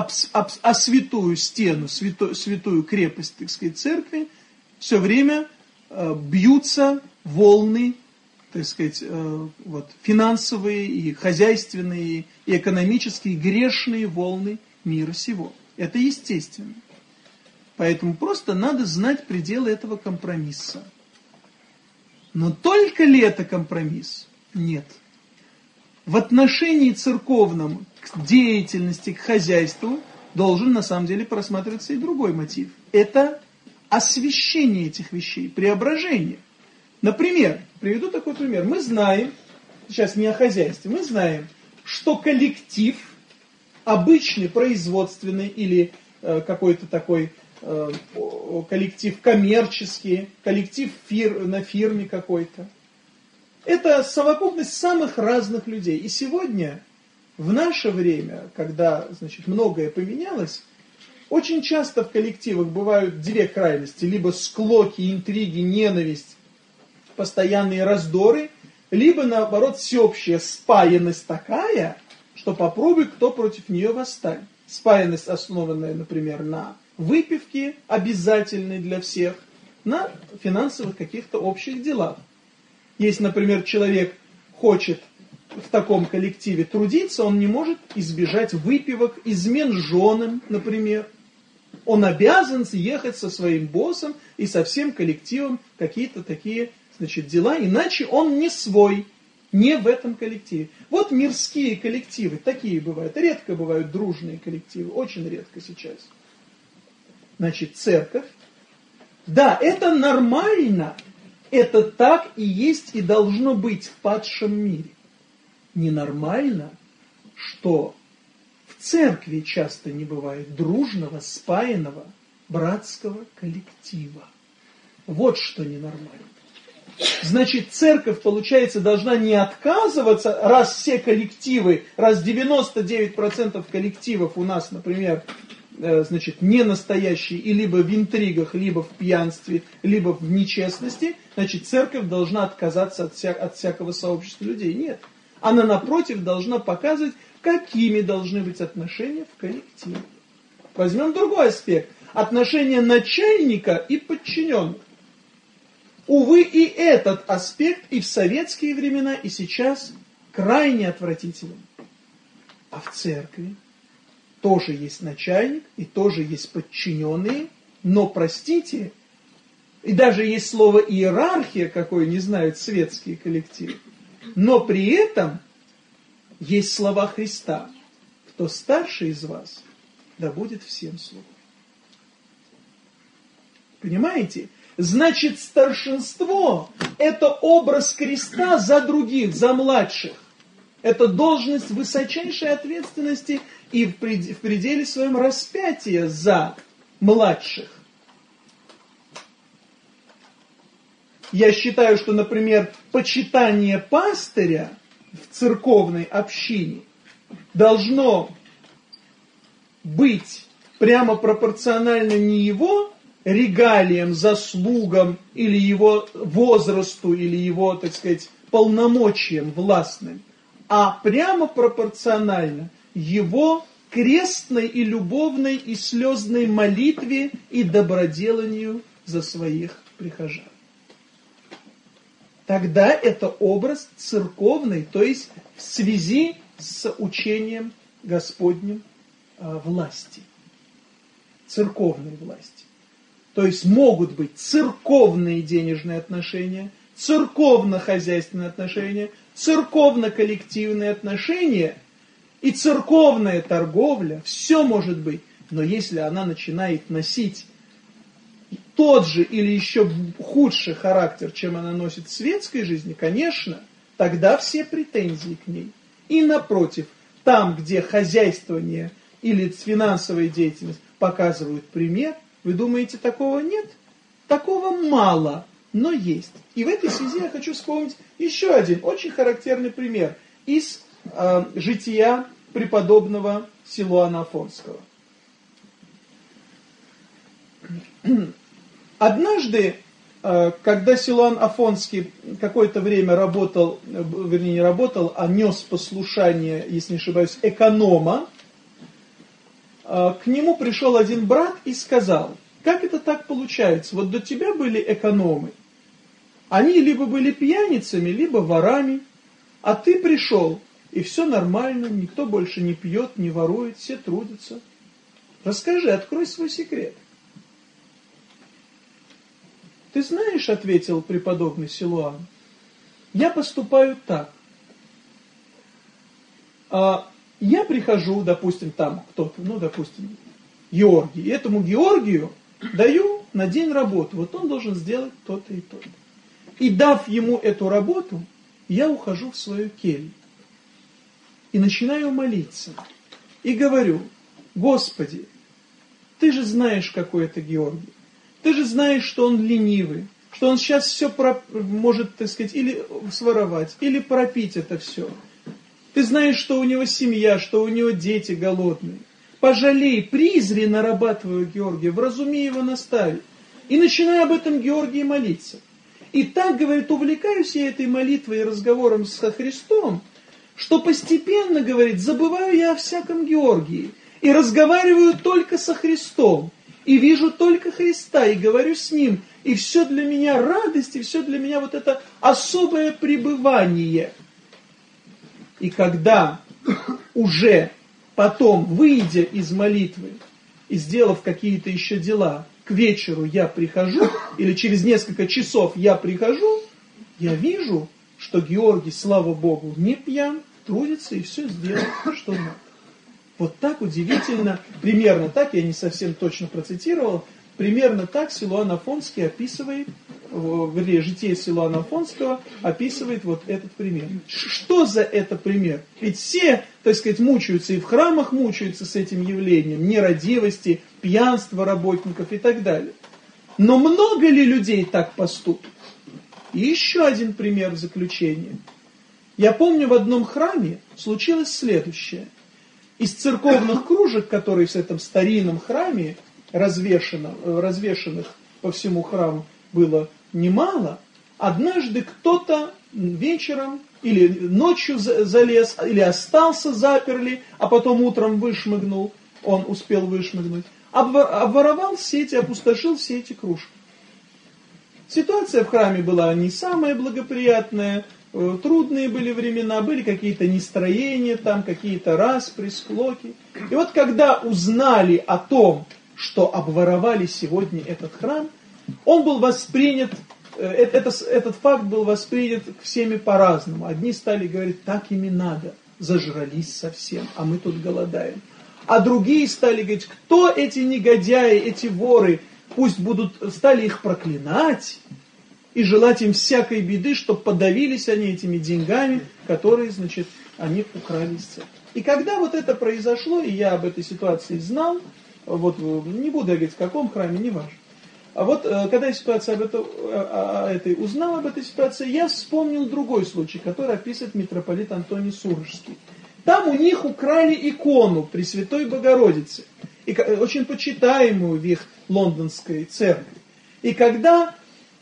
святую стену, святую крепость, так сказать, церкви, все время бьются волны, так сказать, вот, финансовые и хозяйственные, и экономические, грешные волны мира сего. Это естественно. Поэтому просто надо знать пределы этого компромисса. Но только ли это компромисс? Нет. В отношении церковном к деятельности, к хозяйству должен на самом деле просматриваться и другой мотив. Это освящение этих вещей, преображение. Например, приведу такой пример. Мы знаем, сейчас не о хозяйстве, мы знаем, что коллектив, обычный производственный или какой-то такой коллектив коммерческий, коллектив на фирме какой-то, это совокупность самых разных людей. И сегодня, в наше время, когда, значит, многое поменялось, очень часто в коллективах бывают две крайности. Либо склоки, интриги, ненависть, постоянные раздоры, либо, наоборот, всеобщая спаянность такая, что попробуй, кто против нее восстанет. Спаянность, основанная, например, на выпивке, обязательной для всех, на финансовых каких-то общих делах. Если, например, человек хочет в таком коллективе трудиться, он не может избежать выпивок, измен женам, например. Он обязан ехать со своим боссом и со всем коллективом какие-то такие, значит, дела, иначе он не свой, не в этом коллективе. Вот мирские коллективы, такие бывают. Редко бывают дружные коллективы, очень редко сейчас. Значит, церковь. Да, это нормально. Это так и есть и должно быть в падшем мире. Ненормально, что в церкви часто не бывает дружного, спаянного, братского коллектива. Вот что ненормально. Значит, церковь, получается, должна не отказываться, раз все коллективы, раз 99% коллективов у нас, например, значит, не настоящие, и либо в интригах, либо в пьянстве, либо в нечестности, значит, церковь должна отказаться от всякого сообщества людей. Нет. Она, напротив, должна показывать, какими должны быть отношения в коллективе. Возьмем другой аспект. Отношения начальника и подчиненных. Увы, и этот аспект и в советские времена, и сейчас крайне отвратителен. А в церкви тоже есть начальник, и тоже есть подчиненные, но, простите, и даже есть слово иерархия, какое не знают светские коллективы, но при этом есть слова Христа: кто старше из вас, да будет всем слугой. Понимаете? Значит, старшинство – это образ креста за других, за младших. Это должность высочайшей ответственности и в пределе своем распятия за младших. Я считаю, что, например, почитание пастыря в церковной общине должно быть прямо пропорционально не его регалиям, заслугам или его возрасту, или его, так сказать, полномочиям властным, а прямо пропорционально его крестной и любовной и слезной молитве и доброделанию за своих прихожан. Тогда это образ церковный, то есть в связи с учением Господним власти, церковной власти. То есть могут быть церковные денежные отношения, церковно-хозяйственные отношения, церковно-коллективные отношения и церковная торговля. Все может быть. Но если она начинает носить тот же или еще худший характер, чем она носит в светской жизни, конечно, тогда все претензии к ней. И напротив, там, где хозяйствование или финансовая деятельность показывают пример, вы думаете, такого нет? Такого мало, но есть. И в этой связи я хочу вспомнить еще один очень характерный пример из жития преподобного Силуана Афонского. Однажды, когда Силуан Афонский какое-то время работал, вернее не работал, а нес послушание, если не ошибаюсь, эконома, к нему пришел один брат и сказал: как это так получается? Вот до тебя были экономы. Они либо были пьяницами, либо ворами, а ты пришел, и все нормально, никто больше не пьет, не ворует, все трудятся. Расскажи, открой свой секрет. Ты знаешь, ответил преподобный Силуан, я поступаю так. Я прихожу, допустим, там кто-то, допустим, Георгий, и этому Георгию даю на день работу, вот он должен сделать то-то и то-то. И дав ему эту работу, я ухожу в свою келью и начинаю молиться. И говорю: Господи, ты же знаешь, какой это Георгий. Ты же знаешь, что он ленивый, что он сейчас все может, так сказать, или своровать, или пропить это все. Ты знаешь, что у него семья, что у него дети голодные. Пожалей, призри нарабатываю Георгия, вразуми его настави. И начинаю об этом Георгии молиться. И так, говорит, увлекаюсь я этой молитвой и разговором со Христом, что постепенно, говорит, забываю я о всяком Георгии и разговариваю только со Христом, и вижу только Христа, и говорю с Ним, и все для меня радость, и все для меня вот это особое пребывание. И когда уже потом, выйдя из молитвы и сделав какие-то еще дела, к вечеру я прихожу, или через несколько часов я прихожу, я вижу, что Георгий, слава Богу, не пьян, трудится и все сделал, что надо. Вот так удивительно, примерно так, я не совсем точно процитировал, примерно так Силуан Афонский описывает, вернее, житие Силуана Афонского описывает вот этот пример. Что за это пример? Ведь все, так сказать, мучаются и в храмах мучаются с этим явлением, нерадивости, пьянства работников и так далее. Но много ли людей так поступят? И еще один пример в заключение. Я помню, в одном храме случилось следующее. Из церковных кружек, которые в этом старинном храме развешанных по всему храму было немало, однажды кто-то вечером или ночью залез, или остался заперли, а потом утром вышмыгнул, он успел вышмыгнуть, обворовал все эти, опустошил все эти кружки. Ситуация в храме была не самая благоприятная, трудные были времена, были какие-то нестроения, там какие-то распри, склоки. И вот когда узнали о том, что обворовали сегодня этот храм, он был воспринят, этот факт был воспринят всеми по-разному. Одни стали говорить, так им и надо, зажрались совсем, а мы тут голодаем. А другие стали говорить, кто эти негодяи, эти воры, пусть стали их проклинать и желать им всякой беды, чтобы подавились они этими деньгами, которые, значит, они украли из церкви. И когда вот это произошло, и я об этой ситуации знал, вот не буду говорить в каком храме, не важно. А вот когда я ситуацию узнал об этой ситуации, я вспомнил другой случай, который описывает митрополит Антоний Сурожский. Там у них украли икону Пресвятой Богородицы, и очень почитаемую в их лондонской церкви. И когда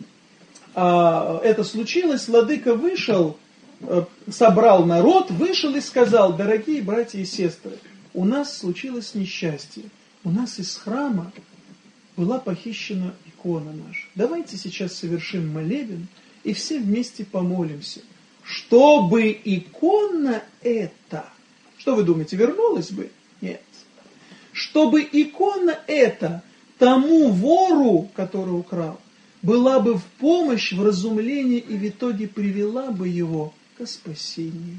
это случилось, владыка вышел, собрал народ, вышел и сказал, дорогие братья и сестры, у нас случилось несчастье, у нас из храма была похищена икона наша. Давайте сейчас совершим молебен и все вместе помолимся, чтобы икона эта, что вы думаете, вернулась бы? Нет. Чтобы икона эта тому вору, который украл, была бы в помощь, в разумлении и в итоге привела бы его к спасению.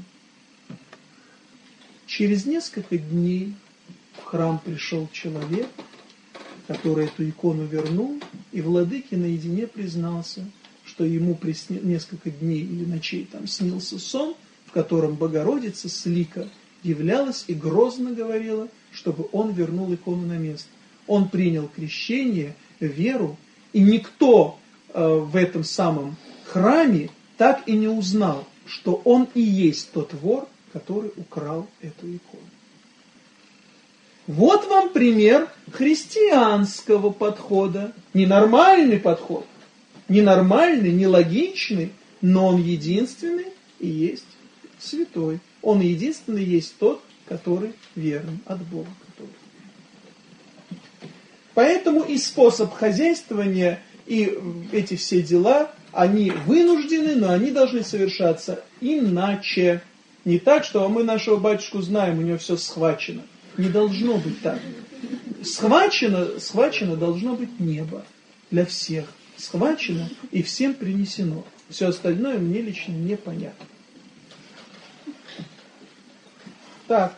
Через несколько дней в храм пришел человек, который эту икону вернул, и владыке наедине признался, что ему несколько дней или ночей там снился сон, в котором Богородица с лика являлась и грозно говорила, чтобы он вернул икону на место. Он принял крещение, веру, и никто в этом самом храме так и не узнал, что он и есть тот вор, который украл эту икону. Вот вам пример христианского подхода. Ненормальный подход. Ненормальный, нелогичный, но он единственный и есть святой. Он единственный есть тот, который верен от Бога. Поэтому и способ хозяйствования, и эти все дела, они вынуждены, но они должны совершаться иначе. Не так, что мы нашего батюшку знаем, у него все схвачено. Не должно быть так. Схвачено должно быть небо для всех. Схвачено и всем принесено. Все остальное мне лично непонятно. Так.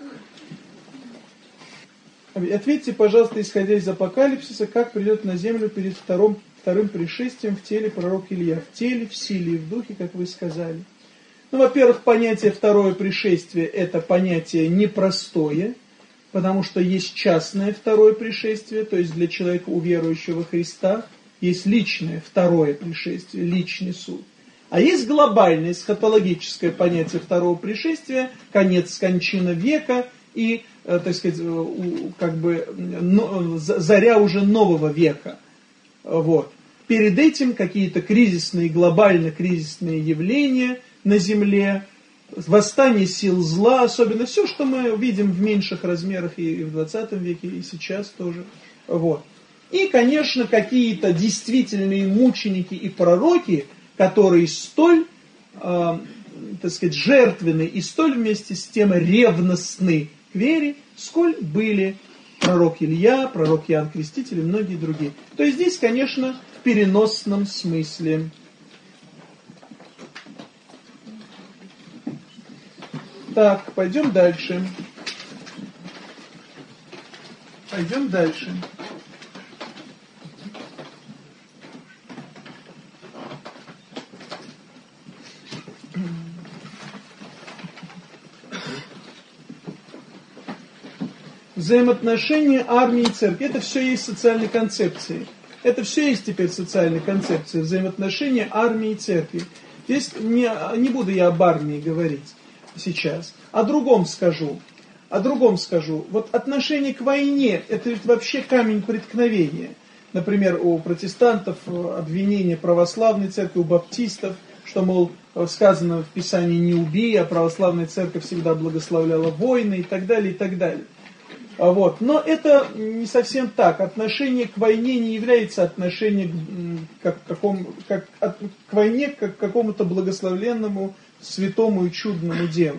Ответьте, пожалуйста, исходя из Апокалипсиса, как придет на землю перед вторым пришествием в теле пророк Илья. В теле, в силе и в духе, как вы сказали. Ну, во-первых, понятие второе пришествие – это понятие непростое, потому что есть частное второе пришествие, то есть для человека, уверующего во Христа, есть личное второе пришествие, личный суд. А есть глобальное, эсхатологическое понятие второго пришествия, конец, кончина века и, так сказать, как бы заря уже нового века. Вот. Перед этим какие-то кризисные, глобально кризисные явления на Земле, восстание сил зла, особенно все, что мы видим в меньших размерах и в 20 веке, и сейчас тоже. Вот. И, конечно, какие-то действительные мученики и пророки, которые столь, так сказать, жертвенны и столь вместе с тем ревностны к вере, сколь были пророк Илья, пророк Иоанн Креститель и многие другие. То есть здесь, конечно, в переносном смысле. Так, пойдем дальше. Пойдем дальше. Взаимоотношения армии и церкви. Это все есть социальные концепции. Это все есть теперь социальные концепции. Взаимоотношения армии и церкви. Здесь не буду я об армии говорить сейчас. О другом скажу. Вот отношение к войне, это ведь вообще камень преткновения. Например, у протестантов обвинение православной церкви, у баптистов, что, мол, сказано в Писании «не убей», а православная церковь всегда благословляла войны и так далее, и так далее. Вот. Но это не совсем так. Отношение к войне не является отношением к войне как к какому-то благословленному, святому и чудному делу.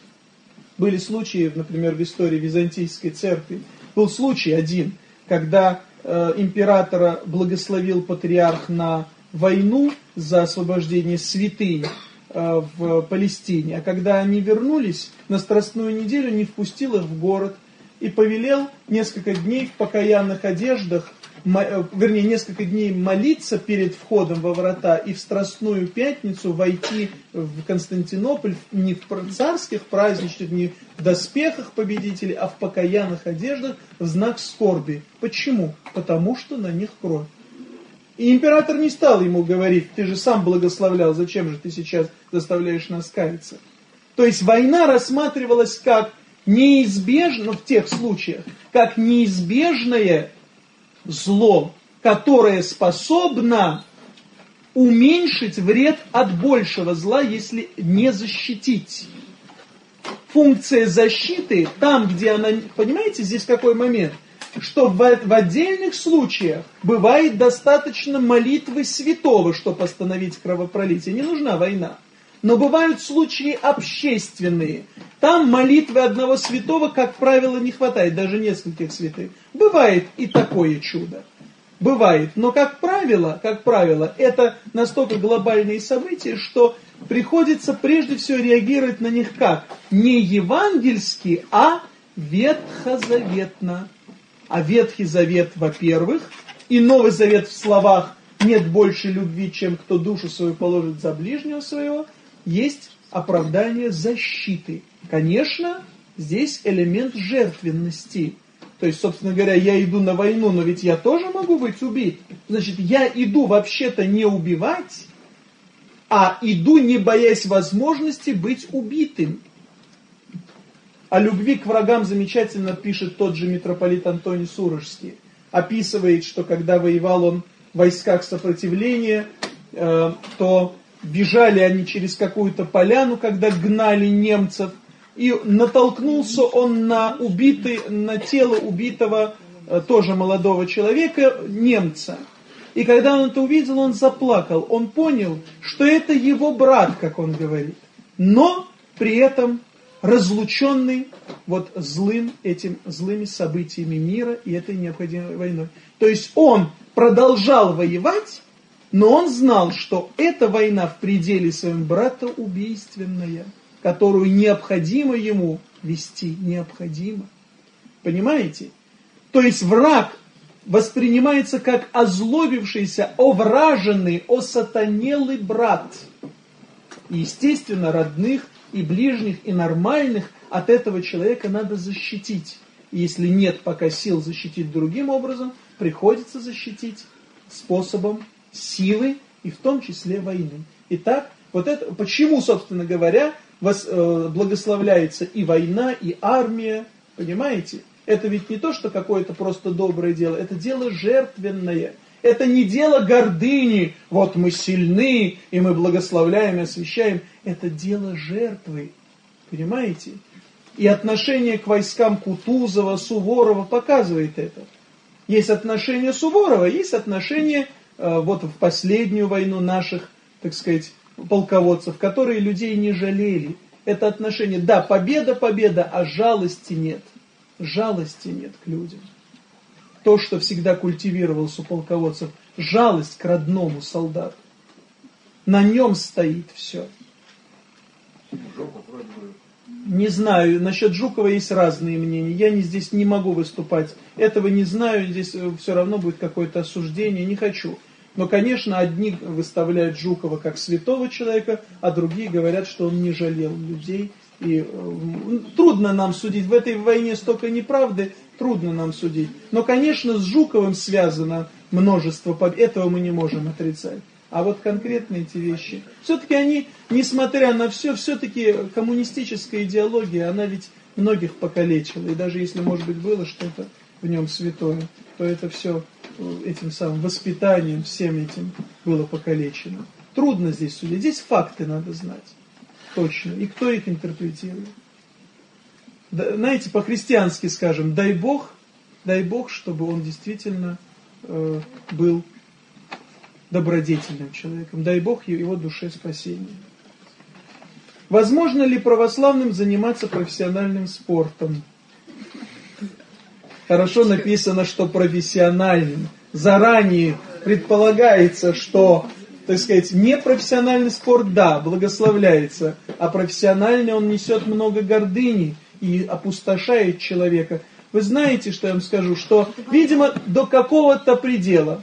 Были случаи, например, в истории Византийской церкви. Был случай один, когда императора благословил патриарх на войну за освобождение святынь в Палестине. А когда они вернулись, на Страстную неделю не впустил их в город и повелел несколько дней в покаянных одеждах, несколько дней молиться перед входом во врата и в Страстную пятницу войти в Константинополь не в царских праздничных, не в доспехах победителей, а в покаянных одеждах в знак скорби. Почему? Потому что на них кровь. И император не стал ему говорить: ты же сам благословлял, зачем же ты сейчас заставляешь нас каяться? То есть война рассматривалась как неизбежно, в тех случаях, как неизбежное зло, которое способно уменьшить вред от большего зла, если не защитить. Функция защиты, там, где она... Понимаете, здесь какой момент? Что в отдельных случаях бывает достаточно молитвы святого, чтобы остановить кровопролитие. Не нужна война. Но бывают случаи общественные. Там молитвы одного святого, как правило, не хватает, даже нескольких святых. Бывает и такое чудо. Бывает. Но, как правило, это настолько глобальные события, что приходится прежде всего реагировать на них как? Не евангельски, а ветхозаветно. А Ветхий Завет, во-первых, и Новый Завет в словах «нет больше любви, чем кто душу свою положит за ближнего своего», есть оправдание защиты. Конечно, здесь элемент жертвенности. То есть, собственно говоря, я иду на войну, но ведь я тоже могу быть убит. Значит, я иду вообще-то не убивать, а иду, не боясь возможности быть убитым. О любви к врагам замечательно пишет тот же митрополит Антоний Сурожский. Описывает, что когда воевал он в войсках сопротивления, то бежали они через какую-то поляну, когда гнали немцев, и натолкнулся он на тело убитого тоже молодого человека, немца. И когда он это увидел, он заплакал. Он понял, что это его брат, как он говорит, но при этом разлученный вот злыми событиями мира и этой необходимой войной. То есть он продолжал воевать, но он знал, что эта война в пределе своем братоубийственная, которую необходимо ему вести, необходимо. Понимаете? То есть враг воспринимается как озлобившийся, овраженный, осатанелый брат. И, естественно, родных и ближних, и нормальных от этого человека надо защитить. И если нет пока сил защитить другим образом, приходится защитить способом силы и в том числе войны. Итак, вот это, почему, собственно говоря, благословляется и война, и армия, понимаете? Это ведь не то, что какое-то просто доброе дело, это дело жертвенное. Это не дело гордыни, вот мы сильны, и мы благословляем и освящаем. это дело жертвы. Понимаете? И отношение к войскам Кутузова, Суворова показывает это. Есть отношение Суворова, есть отношение вот в последнюю войну наших, так сказать, полководцев, которые людей не жалели. Это отношение, да, победа, а жалости нет. Жалости нет к людям. То, что всегда культивировалось у полководцев, жалость к родному солдату. На нем стоит все. Не знаю, насчет Жукова есть разные мнения. Я здесь не могу выступать. Этого не знаю, здесь все равно будет какое-то осуждение, не хочу. Но, конечно, одни выставляют Жукова как святого человека, а другие говорят, что он не жалел людей. И трудно нам судить. В этой войне столько неправды, трудно нам судить. Но, конечно, с Жуковым связано множество побед. Этого мы не можем отрицать. А вот конкретно эти вещи. Все-таки они, несмотря на все, все-таки коммунистическая идеология, она ведь многих покалечила. И даже если, может быть, было что-то в нем святое, то это все этим самым воспитанием, всем этим было покалечено. Трудно здесь судить. Здесь факты надо знать. Точно. И кто их интерпретирует. Да, знаете, по-христиански скажем, дай Бог, чтобы он действительно был добродетельным человеком. Дай Бог его душе спасения. Возможно ли православным заниматься профессиональным спортом? Хорошо написано, что профессиональным. Заранее предполагается, что, так сказать, непрофессиональный спорт, да, благословляется, а профессиональный он несет много гордыни и опустошает человека. Вы знаете, что я вам скажу, что, видимо, до какого-то предела,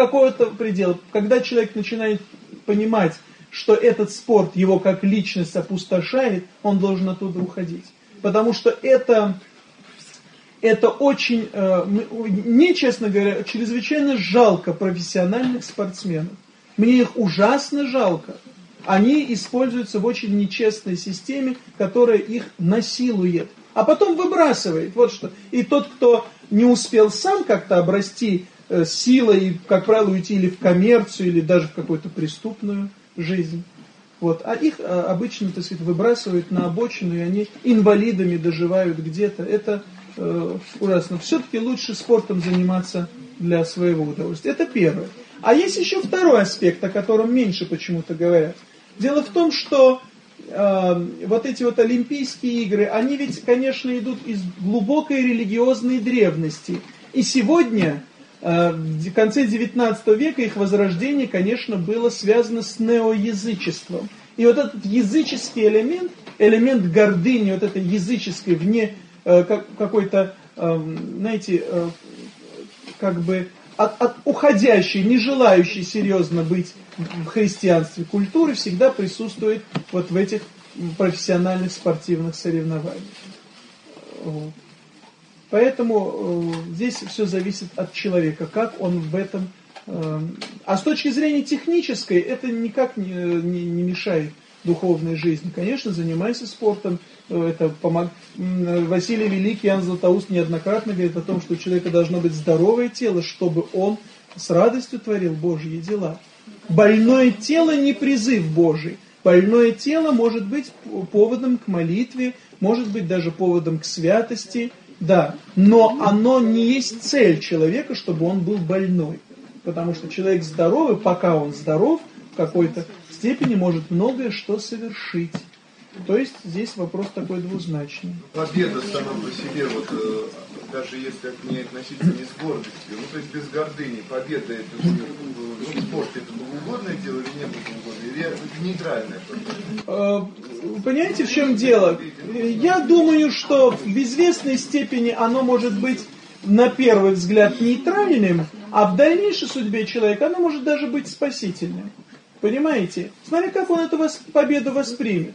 когда человек начинает понимать, что этот спорт его как личность опустошает, он должен оттуда уходить. Потому что это очень, мне, честно говоря, чрезвычайно жалко профессиональных спортсменов. Мне их ужасно жалко. Они используются в очень нечестной системе, которая их насилует, а потом выбрасывает. Вот что. И тот, кто не успел сам как-то обрасти силой, как правило, уйти или в коммерцию, или даже в какую-то преступную жизнь. Вот. А их обычно, так сказать, выбрасывают на обочину, и они инвалидами доживают где-то. Это ужасно. Все-таки лучше спортом заниматься для своего удовольствия. Это первое. А есть еще второй аспект, о котором меньше почему-то говорят. Дело в том, что вот эти вот Олимпийские игры, они ведь, конечно, идут из глубокой религиозной древности. И сегодня, в конце XIX века, их возрождение, конечно, было связано с неоязычеством. И вот этот языческий элемент гордыни, вот этой языческой, вне какой-то, знаете, как бы от уходящей, не желающей серьезно быть в христианстве культуры, всегда присутствует вот в этих профессиональных спортивных соревнованиях. Вот. Поэтому здесь все зависит от человека, как он в этом... А с точки зрения технической, это никак не мешает духовной жизни. Конечно, занимайся спортом. Это Василий Великий, Иоанн Златоуст неоднократно говорит о том, что у человека должно быть здоровое тело, чтобы он с радостью творил Божьи дела. Больное тело не призыв Божий. Больное тело может быть поводом к молитве, может быть даже поводом к святости, да, но оно не есть цель человека, чтобы он был больной. Потому что человек здоровый, пока он здоров, в какой-то степени может многое что совершить. То есть здесь вопрос такой двузначный. Победа сама по себе, вот, даже если к ней относиться не с гордостью, ну то есть без гордыни, победа это в спорте это богоугодное дело или не богоугодное, или нейтральное? Понимаете, в чем дело? Я думаю, что в известной степени оно может быть на первый взгляд нейтральным, а в дальнейшей судьбе человека оно может даже быть спасительным. Понимаете? Смотря как он эту победу воспримет.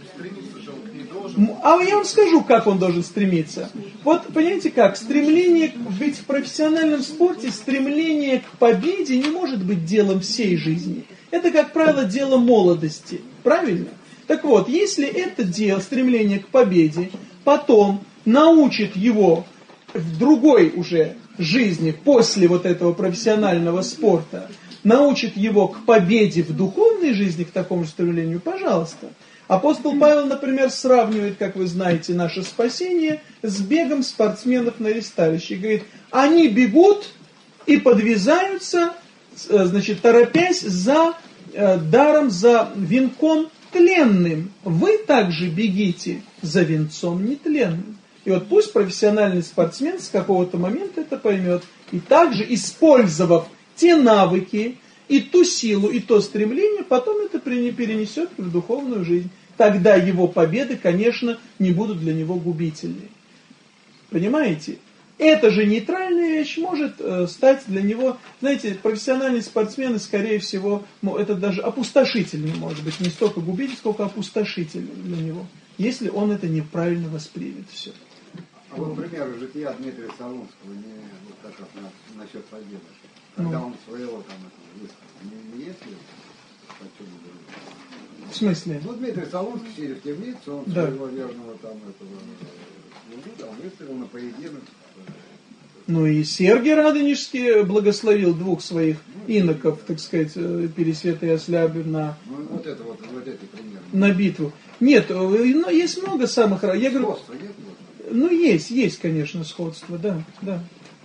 А я вам скажу, как он должен стремиться. Вот, понимаете как, ведь в профессиональном спорте стремление к победе не может быть делом всей жизни. Это, как правило, дело молодости. Правильно? Так вот, если это дело, стремление к победе, потом научит его в другой уже жизни, после вот этого профессионального спорта, научит его к победе в духовной жизни, к такому же стремлению, пожалуйста. Апостол Павел, например, сравнивает, как вы знаете, наше спасение с бегом спортсменов на ресталище. Говорит, они бегут и подвязаются, значит, торопясь за даром, за венком тленным. Вы также бегите за венцом нетленным. И вот пусть профессиональный спортсмен с какого-то момента это поймет. И также, использовав те навыки, и ту силу, и то стремление, потом это перенесет в духовную жизнь. Тогда его победы, конечно, не будут для него губительны. Понимаете? Эта же нейтральная вещь может стать для него, знаете, профессиональные спортсмены, скорее всего, это даже опустошительный, может быть, не столько губитель, сколько опустошительный для него, если он это неправильно воспримет все. А вот пример жития Дмитрия Солунского, не вот как раз насчет победы. Когда он своего там высказал, не есть ли? В смысле? Ну, Дмитрий Солунский, сидя в темнице, он своего верного там этого выставил на поединок. Ну и Сергий Радонежский благословил двух своих иноков, так сказать, Пересвета и Осляби на, вот эти примеры. На битву. Нет, но есть много самых... Я говорю, сходство нет? Ну есть, конечно, сходство, да.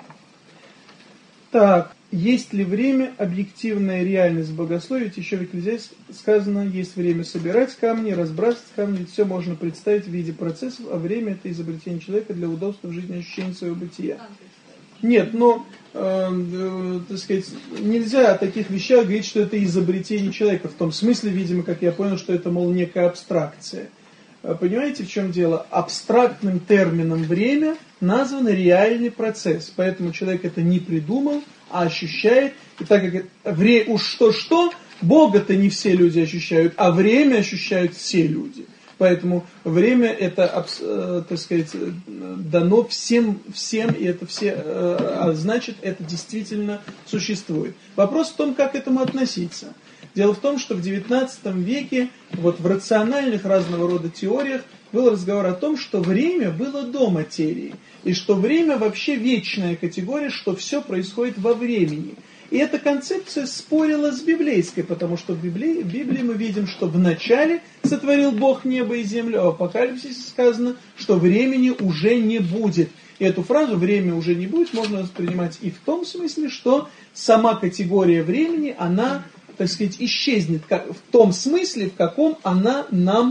Так, есть ли время, объективная реальность богословия? Ведь еще в Экклезиасте сказано, есть время собирать камни, разбрасывать камни, все можно представить в виде процессов, а время это изобретение человека для удобства в жизни, ощущения своего бытия. Нет, но, так сказать, нельзя о таких вещах говорить, что это изобретение человека, в том смысле, видимо, как я понял, что это, мол, некая абстракция. Понимаете, в чем дело? Абстрактным термином время назван реальный процесс, поэтому человек это не придумал, а ощущает, и так как уж что-что, Бога-то не все люди ощущают, а время ощущают все люди. Поэтому время это, так сказать, дано всем, и это все, а значит, это действительно существует. Вопрос в том, как к этому относиться. Дело в том, что в XIX веке вот в рациональных разного рода теориях был разговор о том, что время было до материи, и что время вообще вечная категория, что все происходит во времени. И эта концепция спорила с библейской, потому что в Библии мы видим, что вначале сотворил Бог небо и землю, а в Апокалипсисе сказано, что времени уже не будет. И эту фразу «время уже не будет» можно воспринимать и в том смысле, что сама категория времени, она, так сказать, исчезнет, в том смысле, в каком она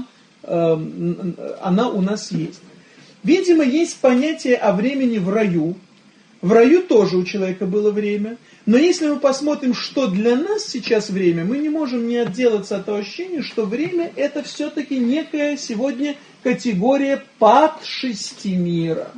у нас есть. Видимо, есть понятие о времени в раю. В раю тоже у человека было время. Но если мы посмотрим, что для нас сейчас время, мы не можем не отделаться от того ощущения, что время это все-таки некая сегодня категория падшести мира.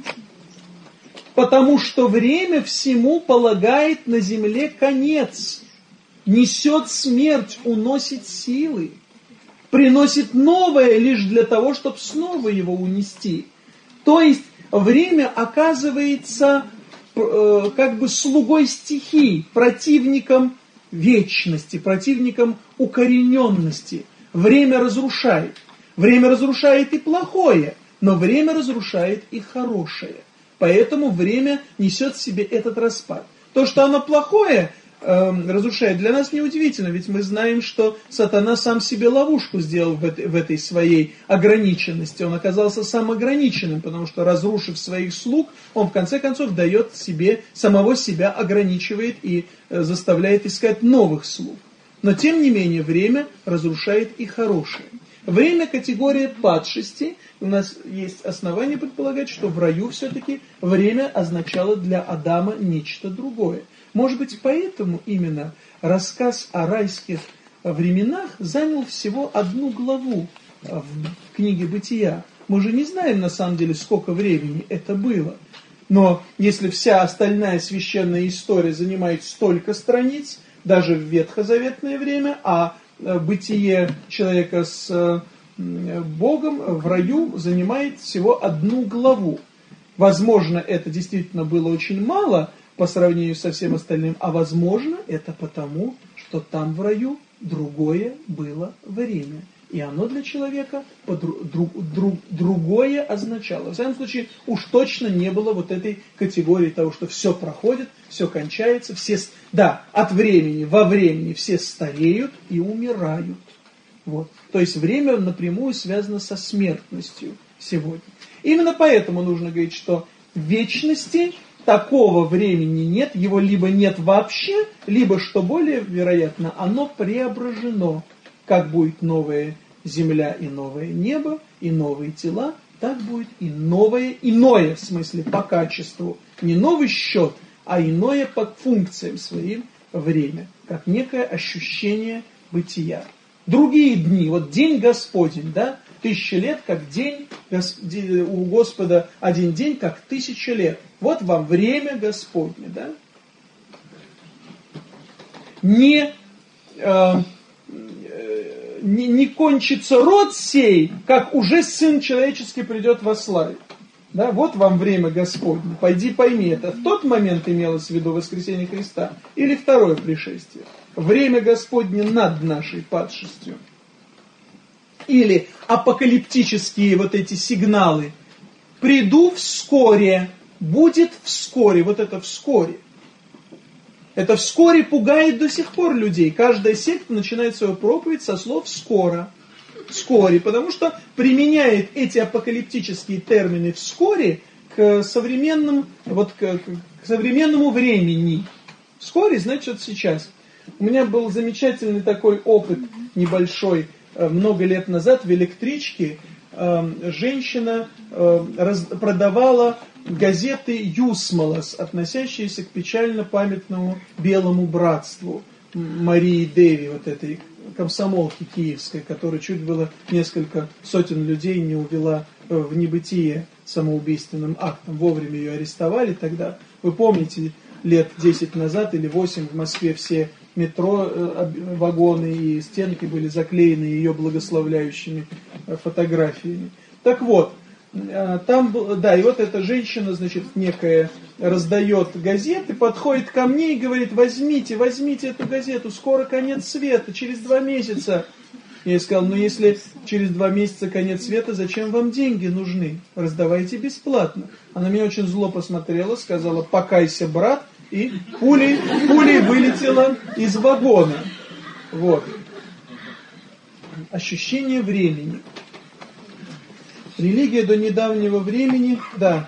Потому что время всему полагает на земле конец. Несет смерть, уносит силы. Приносит новое лишь для того, чтобы снова его унести. То есть время оказывается как бы слугой стихий, противником вечности, противником укорененности. Время разрушает. Время разрушает и плохое, но время разрушает и хорошее. Поэтому время несет в себе этот распад. То, что оно плохое разрушает, для нас неудивительно, ведь мы знаем, что сатана сам себе ловушку сделал в этой своей ограниченности. Он оказался сам ограниченным, потому что, разрушив своих слуг, он в конце концов дает себе, самого себя ограничивает и заставляет искать новых слуг. Но тем не менее время разрушает и хорошее. Время категория падшести. У нас есть основания предполагать, что в раю все-таки время означало для Адама нечто другое. Может быть, поэтому именно рассказ о райских временах занял всего 1 главу в книге «Бытия». Мы же не знаем, на самом деле, сколько времени это было. Но если вся остальная священная история занимает столько страниц, даже в ветхозаветное время, а бытие человека с Богом в раю занимает всего 1 главу. Возможно, это действительно было очень мало по сравнению со всем остальным, а возможно, это потому, что там в раю другое было время. И оно для человека другое означало. В самом случае, уж точно не было вот этой категории того, что все проходит, все кончается, от времени, во времени все стареют и умирают. Вот. То есть время напрямую связано со смертностью сегодня. Именно поэтому нужно говорить, что в вечности такого времени нет, его либо нет вообще, либо, что более вероятно, оно преображено. Как будет новая земля и новое небо, и новые тела, так будет и новое, иное, в смысле по качеству, не новый счет, а иное по функциям своим время, как некое ощущение бытия. Другие дни, вот день Господень, да, 1000 лет, как день у Господа, один день, как 1000 лет. Вот вам время Господне, да. Не кончится род сей, как уже Сын Человеческий придет во славе. Да, вот вам время Господне. Пойди пойми, это в тот момент имелось в виду воскресение Христа или второе пришествие. Время Господне над нашей падшестью. Или апокалиптические вот эти сигналы. Приду вскоре, будет вскоре. Вот это вскоре. Это вскоре пугает до сих пор людей. Каждая секта начинает свою проповедь со слов «скоро». Вскоре, потому что применяет эти апокалиптические термины вскоре к современному времени. Вскоре значит сейчас. У меня был замечательный такой опыт небольшой. Много лет назад в электричке женщина продавала газеты «Юсмолос», относящиеся к печально памятному Белому братству Марии Деви, вот этой комсомолки киевской, которая чуть было несколько сотен людей не увела в небытие самоубийственным актом. Вовремя ее арестовали тогда. Вы помните, лет 10 назад или 8 в Москве все метро, вагоны и стенки были заклеены ее благословляющими фотографиями. Так вот, там, да, и вот эта женщина, значит, некая раздает газеты, подходит ко мне и говорит: возьмите эту газету, скоро конец света, через 2 месяца. Я ей сказал: ну если через 2 месяца конец света, зачем вам деньги нужны? Раздавайте бесплатно. Она меня очень зло посмотрела, сказала: покайся, брат, и пулей вылетела из вагона. Вот. Ощущение времени. Религия до недавнего времени, да.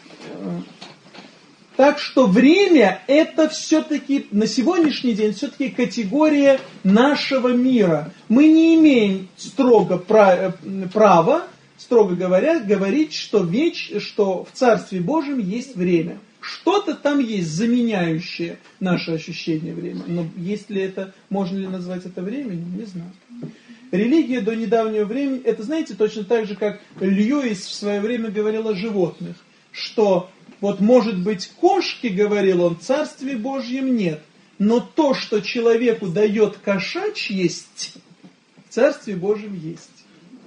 Так что время это все-таки на сегодняшний день все-таки категория нашего мира. Мы не имеем строго права, строго говоря, говорить, что в Царстве Божьем есть время. Что-то там есть, заменяющее наше ощущение времени. Но есть ли это, можно ли назвать это временем, не знаю. Религия до недавнего времени, это, знаете, точно так же, как Льюис в свое время говорил о животных, что вот, может быть, кошки, говорил он, в Царстве Божьем нет, но то, что человеку дает кошачьесть, в Царстве Божьем есть.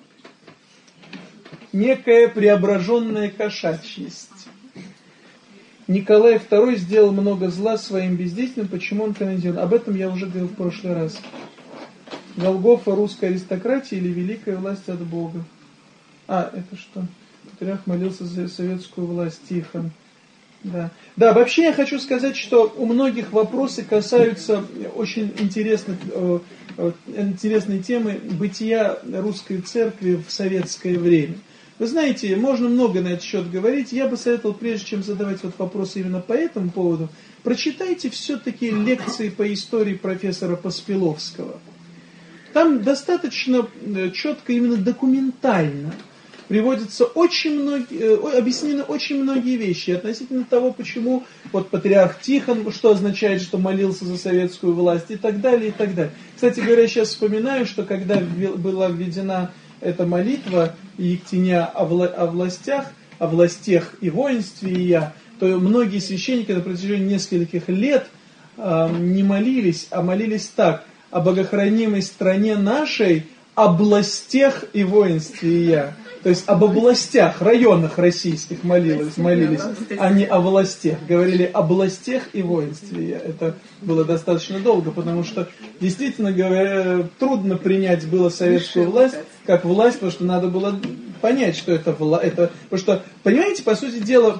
Некая преображенная кошачьесть. Николай II сделал много зла своим бездействием, почему он канонизирован? Об этом я уже говорил в прошлый раз. Голгофа русской аристократии или великая власть от Бога? Это что? Патриарх молился за советскую власть, Тихон. Да, вообще я хочу сказать, что у многих вопросы касаются очень интересной темы бытия русской церкви в советское время. Вы знаете, можно много на этот счет говорить. Я бы советовал, прежде чем задавать вопросы именно по этому поводу, прочитайте все-таки лекции по истории профессора Поспеловского. Там достаточно четко, именно документально приводятся объяснены очень многие вещи относительно того, почему вот патриарх Тихон, что означает, что молился за советскую власть и так далее, и так далее. Кстати говоря, сейчас вспоминаю, что когда была введена эта молитва Ектиня о властях и воинстве и я, то многие священники на протяжении нескольких лет не молились, а молились так: о богохранимой стране нашей, областях и воинстве и я. То есть об областях, районах российских молились, а не о властях. Говорили о областях и воинстве. Это было достаточно долго, потому что, действительно говоря, трудно принять было советскую власть как власть, потому что надо было понять, что это власть. Потому что, понимаете, по сути дела,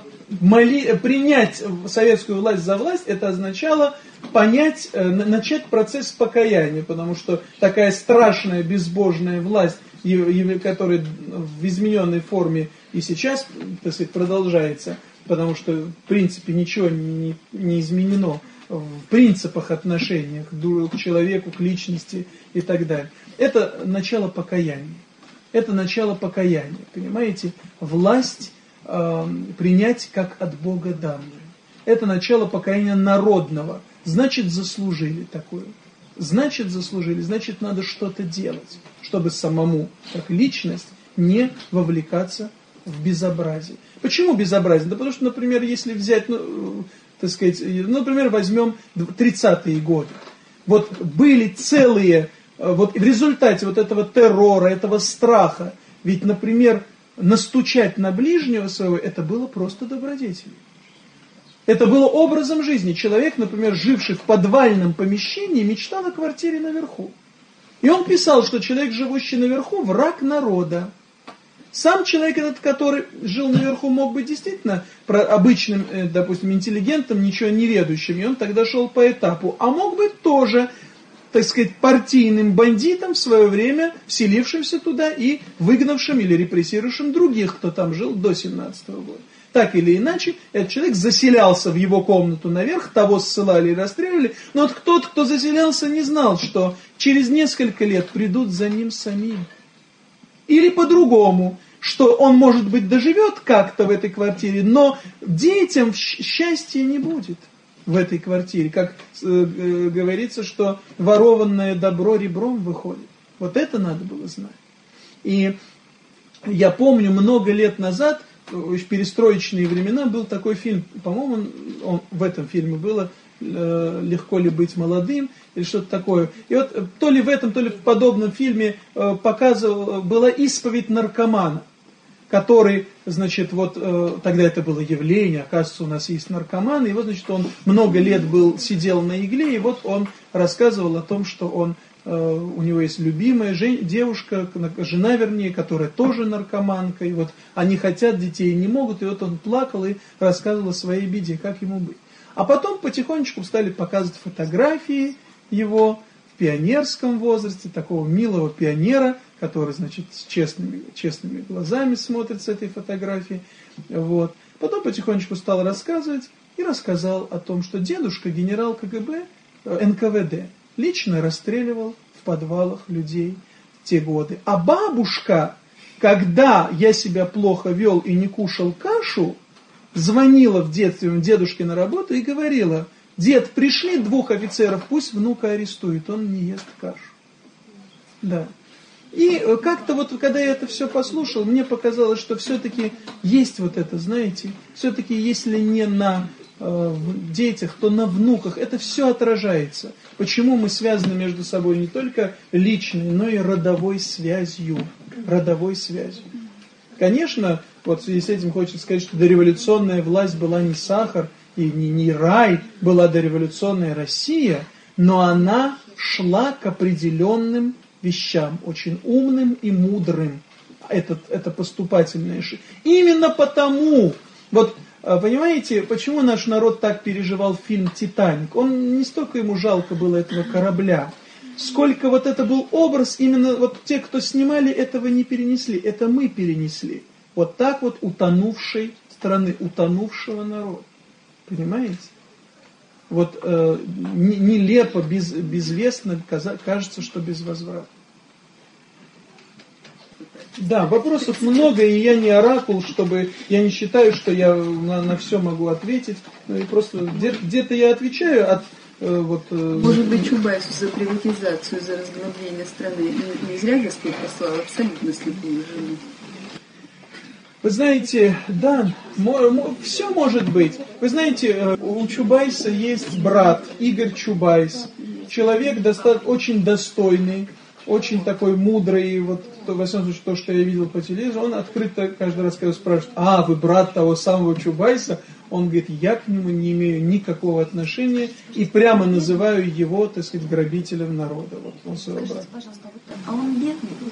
принять советскую власть за власть, это означало понять, начать процесс покаяния, потому что такая страшная безбожная власть, которая в измененной форме и сейчас, так сказать, продолжается, потому что в принципе ничего не изменено в принципах отношениях к человеку, к личности и так далее. Это начало покаяния. Это начало покаяния, понимаете? Власть принять как от Бога данную. Это начало покаяния народного. Значит, заслужили такое. Значит, заслужили. Значит, надо что-то делать, чтобы самому, как личность, не вовлекаться в безобразие. Почему безобразие? Да потому что, например, если взять, так сказать, например, возьмем 30-е годы. Вот были целые, вот в результате вот этого террора, этого страха, ведь, например, настучать на ближнего своего, это было просто добродетелью. Это было образом жизни. Человек, например, живший в подвальном помещении, мечтал о квартире наверху. И он писал, что человек, живущий наверху, враг народа. Сам человек этот, который жил наверху, мог быть действительно обычным, допустим, интеллигентом, ничего не ведущим, и он тогда шел по этапу. А мог быть тоже, так сказать, партийным бандитом в свое время, вселившимся туда и выгнавшим или репрессировавшим других, кто там жил до 17 года. Так или иначе, этот человек заселялся в его комнату наверх, того ссылали и расстреливали, но вот тот, кто заселялся, не знал, что через несколько лет придут за ним самим. Или по-другому, что он, может быть, доживет как-то в этой квартире, но детям счастья не будет в этой квартире. Как говорится, что ворованное добро ребром выходит. Вот это надо было знать. И я помню, много лет назад, в перестроечные времена, был такой фильм, по-моему, в этом фильме было «Легко ли быть молодым» или что-то такое. И вот то ли в этом, то ли в подобном фильме была исповедь наркомана, который, значит, вот тогда это было явление, оказывается, у нас есть наркоман, и вот, значит, он много лет сидел на игле, и вот он рассказывал о том, что у него есть любимая девушка, жена вернее, которая тоже наркоманка, и вот они хотят детей, не могут, и вот он плакал и рассказывал о своей беде, как ему быть. А потом потихонечку стали показывать фотографии его в пионерском возрасте, такого милого пионера, который, значит, с честными глазами смотрит с этой фотографии. Вот. Потом потихонечку стал рассказывать и рассказал о том, что дедушка, генерал КГБ, НКВД, лично расстреливал в подвалах людей в те годы. А бабушка, когда я себя плохо вел и не кушал кашу, звонила в детстве дедушке на работу и говорила: дед, пришли 2 офицеров, пусть внука арестуют, он не ест кашу. Да. И как-то вот, когда я это все послушал, мне показалось, что все-таки есть вот это, знаете, все-таки если не на детях, то на внуках, это все отражается. Почему мы связаны между собой не только личной, но и родовой связью. Родовой связью. Конечно, вот в связи с этим хочется сказать, что дореволюционная власть была не сахар и не рай, была дореволюционная Россия, но она шла к определенным вещам, очень умным и мудрым. Это поступательное. Именно потому, вот понимаете, почему наш народ так переживал фильм «Титаник»? Он не столько ему жалко было этого корабля, сколько вот это был образ, именно вот те, кто снимали, этого не перенесли, это мы перенесли. Вот так вот утонувшей страны, утонувшего народа. Понимаете? Вот нелепо, безвестно кажется, что безвозвратно. Да, вопросов много, и я не оракул, я не считаю, что я на все могу ответить. И просто где-то я отвечаю Может быть, Чубайсу за приватизацию, за разграбление страны не зря Господь послал абсолютно слепую жену? Вы знаете, да, все может быть. Вы знаете, у Чубайса есть брат, Игорь Чубайс. Человек очень достойный, очень такой мудрый. Вот, во всяком случае, то, что я видел по телевизору, он открыто каждый раз, когда спрашивает: вы брат того самого Чубайса? Он говорит: я к нему не имею никакого отношения и прямо называю его, так сказать, грабителем народа. Вот он своего брата. Пожалуйста, а он бедный?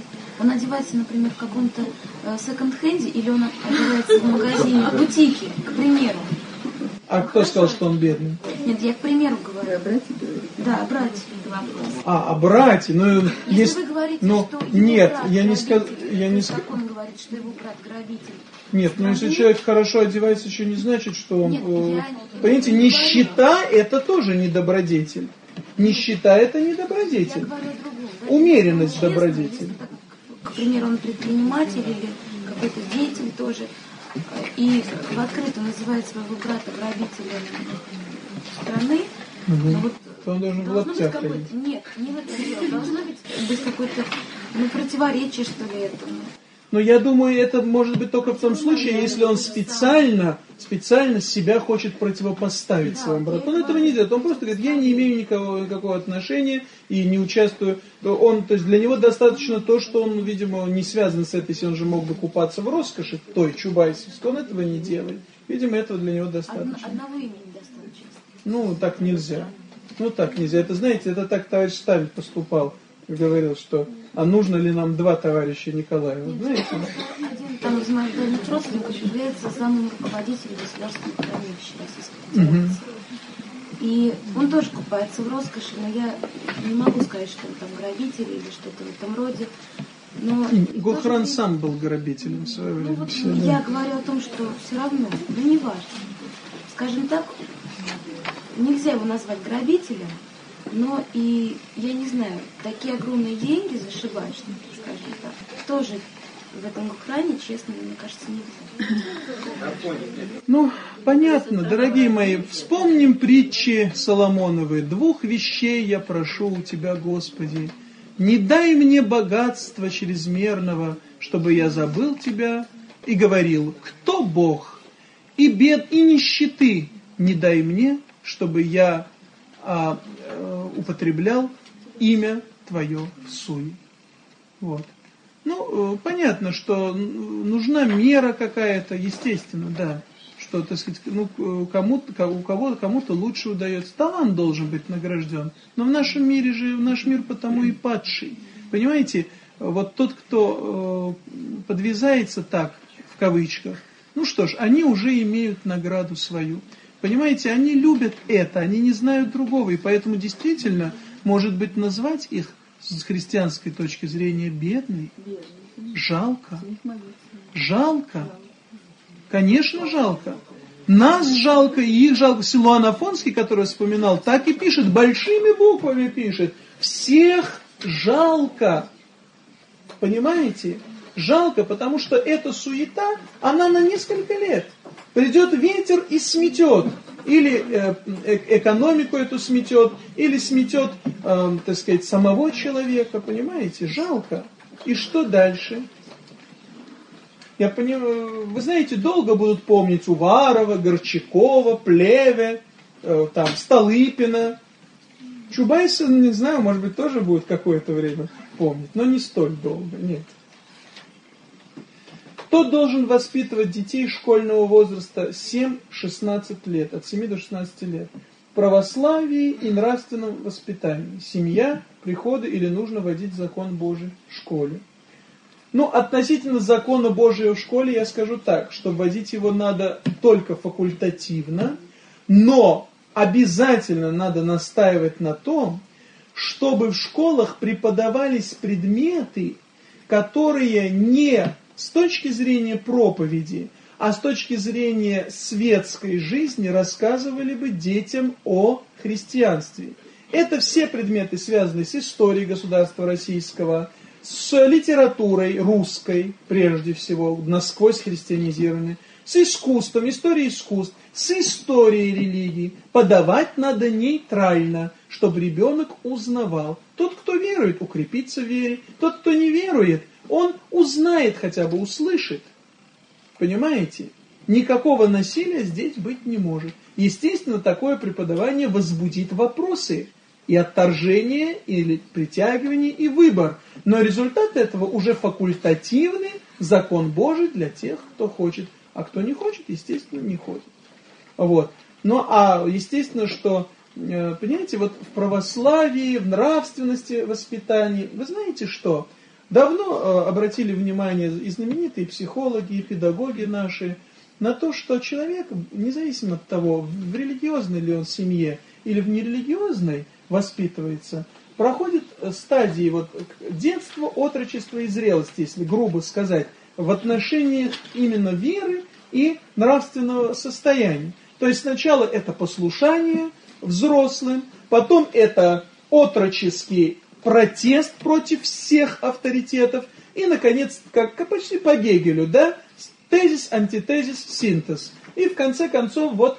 Он одевается, например, в каком-то секонд-хенде, или он одевается в магазине, в бутике, к примеру. А кто сказал, что он бедный? Нет, я к примеру говорю. О брате говорите? Да, о брате вопрос. О брате, ну Если вы говорите, но что его нет, брат я не сказал, грабитель, как он говорит, что его брат грабитель. Нет, но если человек хорошо одевается, еще не значит, что он... Нет, понимаете, я не нищета это тоже не добродетель. Нищета это не Я добродетель. говорю о другом. Умеренность Честно, добродетель. если так, к примеру, он предприниматель или какой-то деятель тоже, и в открытую называет своего брата грабителем страны, но вот То он должен в должно быть лаптях какое-то... ходить. Нет, не в этом дело. Должно быть какое-то противоречие, что ли, этому. Но я думаю, это может быть только в том случае, если он специально себя хочет противопоставить своему брату. Он этого не делает. Он просто говорит, я не имею никакого отношения и не участвую. То есть для него достаточно то, что он, видимо, не связан с этой, если он же мог бы купаться в роскоши, той чубайсовской, он этого не делает. Видимо, этого для него достаточно. Одного имени достаточно. Ну, так нельзя. Это, знаете, это так товарищ Сталин поступал. Говорил, что а нужно ли нам два товарища Николаева? Знаете? Один там из моих дальних родственников является самым руководителем государственного хранилища Российской Федерации. И он тоже купается в роскоши, но я не могу сказать, что он там грабитель или что-то в этом роде. Но Гохран сам был грабителем в свое время. вот я говорю о том, что все равно, не важно. Скажем так, нельзя его назвать грабителем, но и, я не знаю, такие огромные деньги зашибать, скажем так, тоже в этом Гохране, честно, мне кажется, нельзя. Ну, понятно, дорогие мои, вспомним притчи Соломоновы. 2 вещей я прошу у Тебя, Господи. Не дай мне богатства чрезмерного, чтобы я забыл Тебя и говорил, кто Бог, и бед, и нищеты не дай мне, чтобы я употреблял имя Твое в суе. Вот. Ну, понятно, что нужна мера какая-то, естественно, да, что, так сказать, кому-то лучше удается. Талант должен быть награжден. Но в нашем мире же, наш мир потому и падший. Понимаете, вот тот, кто подвязается так, в кавычках, ну что ж, они уже имеют награду свою. Понимаете, они любят это, они не знают другого, и поэтому действительно, может быть, назвать их с христианской точки зрения бедный, жалко. Жалко. Конечно, жалко. Нас жалко, и их жалко. Силуан Афонский, который я вспоминал, так и пишет, большими буквами пишет. Всех жалко. Понимаете? Жалко, потому что эта суета, она на несколько лет. Придет ветер и сметет. Или экономику эту сметет, или сметет, так сказать, самого человека. Понимаете? Жалко. И что дальше? Я понимаю, вы знаете, долго будут помнить Уварова, Горчакова, Плеве, там, Столыпина. Чубайса, не знаю, может быть, тоже будет какое-то время помнить, но не столь долго, нет. Кто должен воспитывать детей школьного возраста 7-16 лет, от 7 до 16 лет? В православии и нравственном воспитании. Семья, приходы или нужно вводить закон Божий в школе? Ну, относительно закона Божия в школе я скажу так, что вводить его надо только факультативно, но обязательно надо настаивать на том, чтобы в школах преподавались предметы, которые не с точки зрения проповеди, а с точки зрения светской жизни рассказывали бы детям о христианстве. Это все предметы, связанные с историей государства российского, с литературой русской, прежде всего, насквозь христианизированной, с искусством, историей искусств, с историей религии. Подавать надо нейтрально, чтобы ребенок узнавал. Тот, кто верует, укрепится в вере. Тот, кто не верует, он узнает, хотя бы услышит. Понимаете? Никакого насилия здесь быть не может. Естественно, такое преподавание возбудит вопросы. И отторжение, или притягивание, и выбор. Но результат этого уже факультативный закон Божий для тех, кто хочет. А кто не хочет, естественно, не хочет. Вот. Ну, а естественно, что, понимаете, вот в православии, в нравственности воспитании, вы знаете что? Давно обратили внимание и знаменитые психологи, и педагоги наши на то, что человек, независимо от того, в религиозной ли он семье или в нерелигиозной воспитывается, проходит стадии вот детства, отрочества и зрелости, если грубо сказать, в отношении именно веры и нравственного состояния. То есть сначала это послушание взрослым, потом это отроческий протест против всех авторитетов и, наконец, как почти по Гегелю, да, тезис, антитезис, синтез. И в конце концов вот,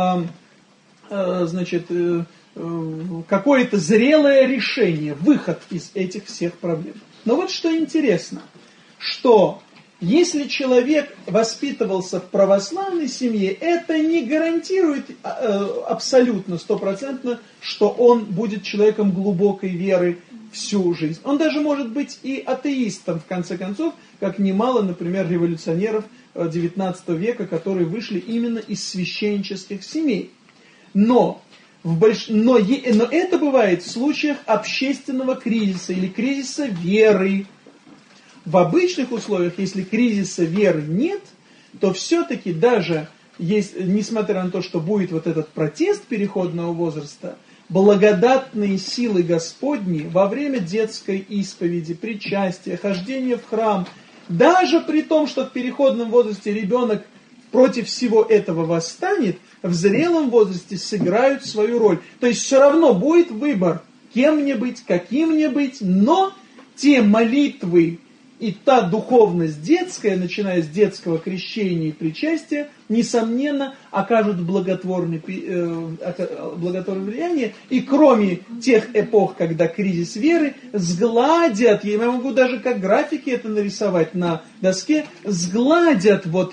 какое-то зрелое решение, выход из этих всех проблем. Но вот что интересно, что если человек воспитывался в православной семье, это не гарантирует абсолютно, стопроцентно, что он будет человеком глубокой веры всю жизнь. Он даже может быть и атеистом, в конце концов, как немало, например, революционеров XIX века, которые вышли именно из священнических семей. Но это бывает в случаях общественного кризиса или кризиса веры. В обычных условиях, если кризиса веры нет, то все-таки даже, несмотря на то, что будет вот этот протест переходного возраста, благодатные силы Господни во время детской исповеди, причастия, хождения в храм, даже при том, что в переходном возрасте ребенок против всего этого восстанет, в зрелом возрасте сыграют свою роль. То есть все равно будет выбор, кем мне быть, каким мне быть, но те молитвы и та духовность детская, начиная с детского крещения и причастия, несомненно, окажут благотворное влияние. И кроме тех эпох, когда кризис веры, сгладят, я могу даже как графики это нарисовать на доске, сгладят вот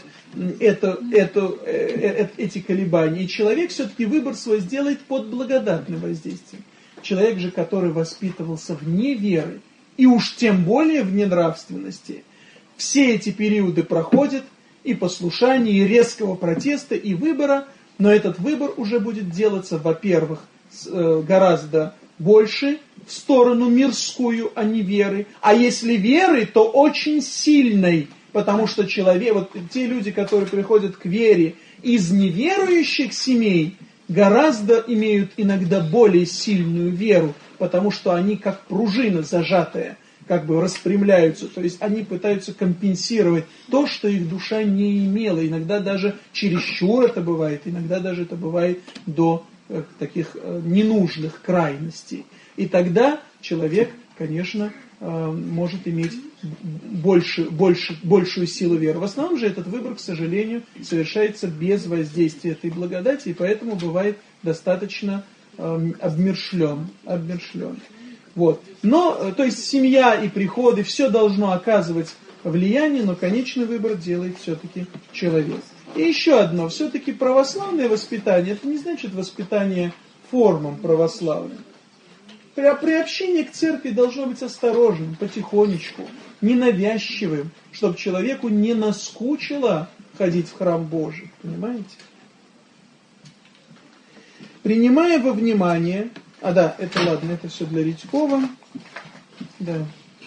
эти колебания. И человек все-таки выбор свой сделает под благодатным воздействием. Человек же, который воспитывался вне веры, и уж тем более в ненравственности, все эти периоды проходят и послушания, и резкого протеста, и выбора, но этот выбор уже будет делаться, во-первых, гораздо больше в сторону мирскую, а не веры. А если веры, то очень сильной, потому что человек, вот те люди, которые приходят к вере из неверующих семей, гораздо имеют иногда более сильную веру, потому что они как пружина зажатая, как бы распрямляются, то есть они пытаются компенсировать то, что их душа не имела. Иногда даже чересчур это бывает, иногда даже это бывает до таких ненужных крайностей. И тогда человек, конечно, может иметь большую силу веры. В основном же этот выбор, к сожалению, совершается без воздействия этой благодати, и поэтому бывает достаточно обмершлен. Вот. Но, то есть семья и приходы, все должно оказывать влияние, но конечный выбор делает все-таки человек. И еще одно, все-таки православное воспитание, это не значит воспитание формам православным. Приобщение к церкви должно быть осторожным, потихонечку, ненавязчивым, чтобы человеку не наскучило ходить в храм Божий, понимаете? Принимая во внимание, это ладно, это все для Редькова, да.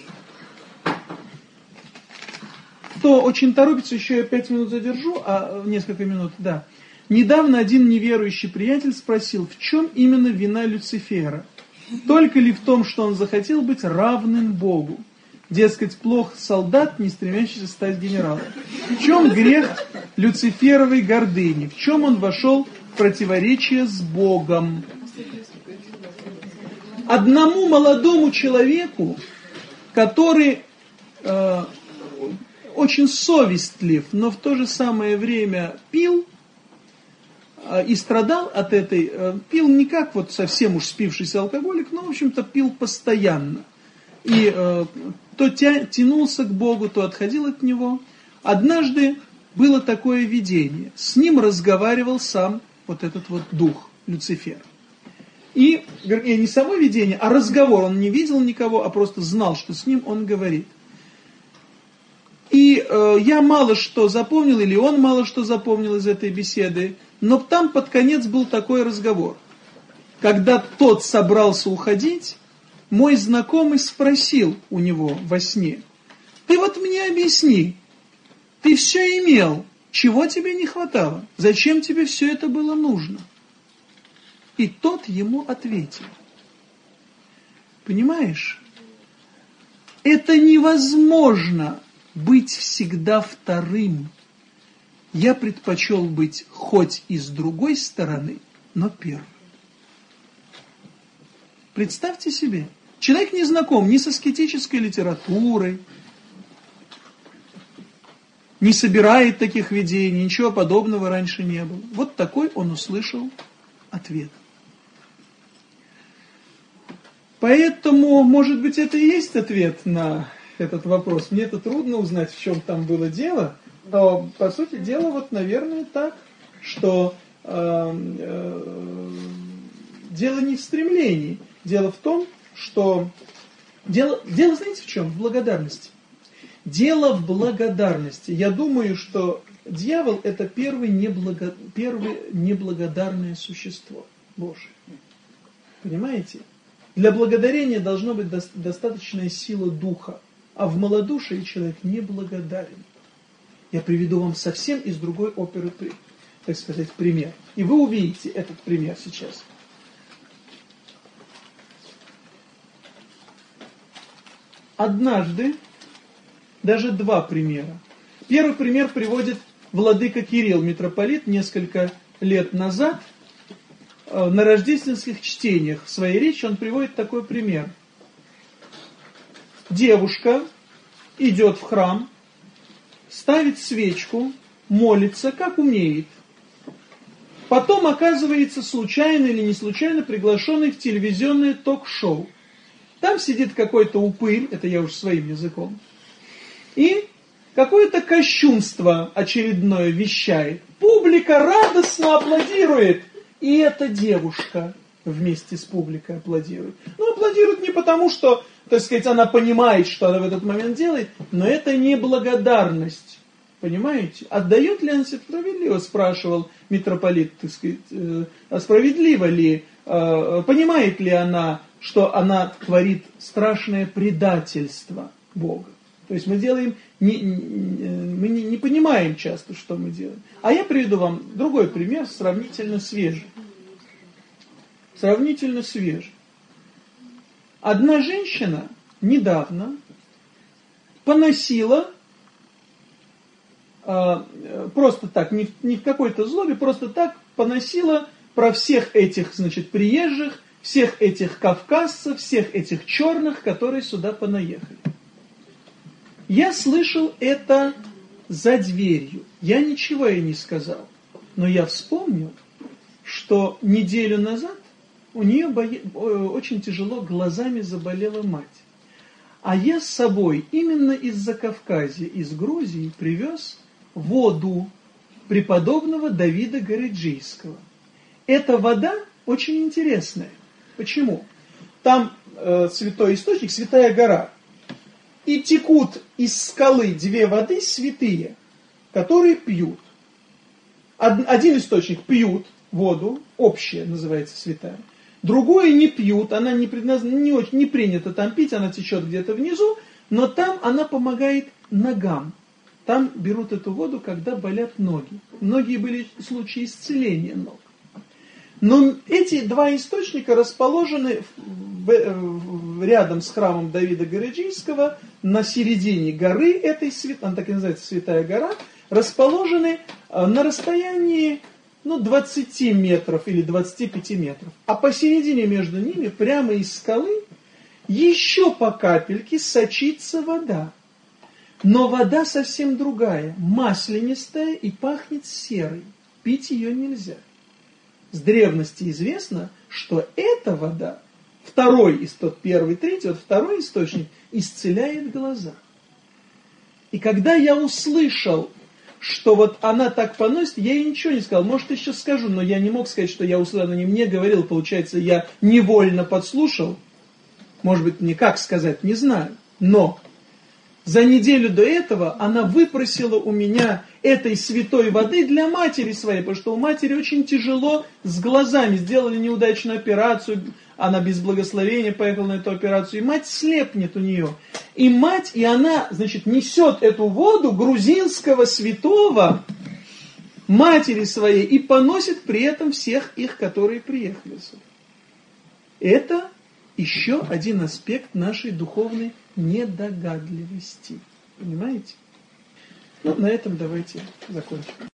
Кто очень торопится, еще я 5 минут задержу, несколько минут, да. Недавно один неверующий приятель спросил, в чем именно вина Люцифера? Только ли в том, что он захотел быть равным Богу? Дескать, плох солдат, не стремящийся стать генералом. В чем грех Люциферовой гордыни? В чем он вошел в противоречие с Богом? Одному молодому человеку, который очень совестлив, но в то же самое время пил и страдал от этой, пил не как вот совсем уж спившийся алкоголик, но в общем-то пил постоянно. И то тянулся к Богу, то отходил от Него. Однажды было такое видение. С ним разговаривал сам вот этот вот дух, Люцифер. И, вернее, не само видение, а разговор. Он не видел никого, а просто знал, что с ним он говорит. И я мало что запомнил, или он мало что запомнил из этой беседы, но там под конец был такой разговор. Когда тот собрался уходить, мой знакомый спросил у него во сне: ты вот мне объясни, ты все имел, чего тебе не хватало? Зачем тебе все это было нужно? И тот ему ответил: понимаешь, это невозможно быть всегда вторым. Я предпочел быть хоть и с другой стороны, но первым. Представьте себе, человек не знаком ни с аскетической литературой, не собирает таких видений, ничего подобного раньше не было. Вот такой он услышал ответ. Поэтому, может быть, это и есть ответ на этот вопрос. Мне это трудно узнать, в чем там было дело, но, по сути дела, вот, наверное, так, что дело не в стремлении. Дело в том, что... Дело, знаете, в чем? В благодарности. Дело в благодарности. Я думаю, что дьявол – это первое неблагодарное существо Божие. Понимаете? Для благодарения должна быть достаточная сила духа, а в малодушии человек неблагодарен. Я приведу вам совсем из другой оперы, так сказать, пример. И вы увидите этот пример сейчас. Однажды, даже два примера. Первый пример приводит владыка Кирилл, митрополит, несколько лет назад. На рождественских чтениях в своей речи он приводит такой пример. Девушка идет в храм, ставит свечку, молится, как умеет. Потом оказывается случайно или не случайно приглашенный в телевизионное ток-шоу. Там сидит какой-то упырь, это я уж своим языком, и какое-то кощунство очередное вещает. Публика радостно аплодирует. И эта девушка вместе с публикой аплодирует. Ну, аплодирует не потому, что, так сказать, она понимает, что она в этот момент делает, но это не благодарность. Понимаете? Отдает ли она справедливо, спрашивал митрополит, так сказать, справедливо ли, понимает ли она, что она творит страшное предательство Бога. То есть мы делаем, мы не понимаем часто, что мы делаем. А я приведу вам другой пример, сравнительно свежий. Сравнительно свежий. Одна женщина недавно поносила, просто так, не в какой-то злобе, просто так поносила про всех этих, значит, приезжих, всех этих кавказцев, всех этих черных, которые сюда понаехали. Я слышал это за дверью. Я ничего ей не сказал. Но я вспомнил, что неделю назад у нее очень тяжело глазами заболела мать. А я с собой именно из Закавказья, из Грузии привез воду преподобного Давида Гореджийского. Эта вода очень интересная. Почему? Там святой источник, святая гора. И текут из скалы две воды святые, которые пьют. Один источник пьют воду, общая называется святая. Другое не пьют, она не принято там пить, она течет где-то внизу, но там она помогает ногам. Там берут эту воду, когда болят ноги. Многие были случаи исцеления ног. Но эти два источника расположены рядом с храмом Давида Гореджийского, на середине горы этой, она так и называется, Святая гора, расположены на расстоянии 20 метров или 25 метров. А посередине между ними, прямо из скалы, еще по капельке сочится вода. Но вода совсем другая, маслянистая и пахнет серой. Пить ее нельзя. С древности известно, что эта вода, второй первый, третий, вот второй источник, исцеляет глаза. И когда я услышал, что вот она так поносит, я ей ничего не сказал. Может, еще скажу, но я не мог сказать, что я услышал, она не мне говорила, получается, я невольно подслушал. Может быть, мне как сказать, не знаю. Но за неделю до этого она выпросила у меня этой святой воды для матери своей, потому что у матери очень тяжело с глазами. Сделали неудачную операцию, она без благословения поехала на эту операцию, и мать слепнет у нее. И мать, и она, значит, несет эту воду грузинского святого матери своей и поносит при этом всех их, которые приехали сюда. Это еще один аспект нашей духовной недогадливости. Понимаете? Ну, на этом давайте закончим.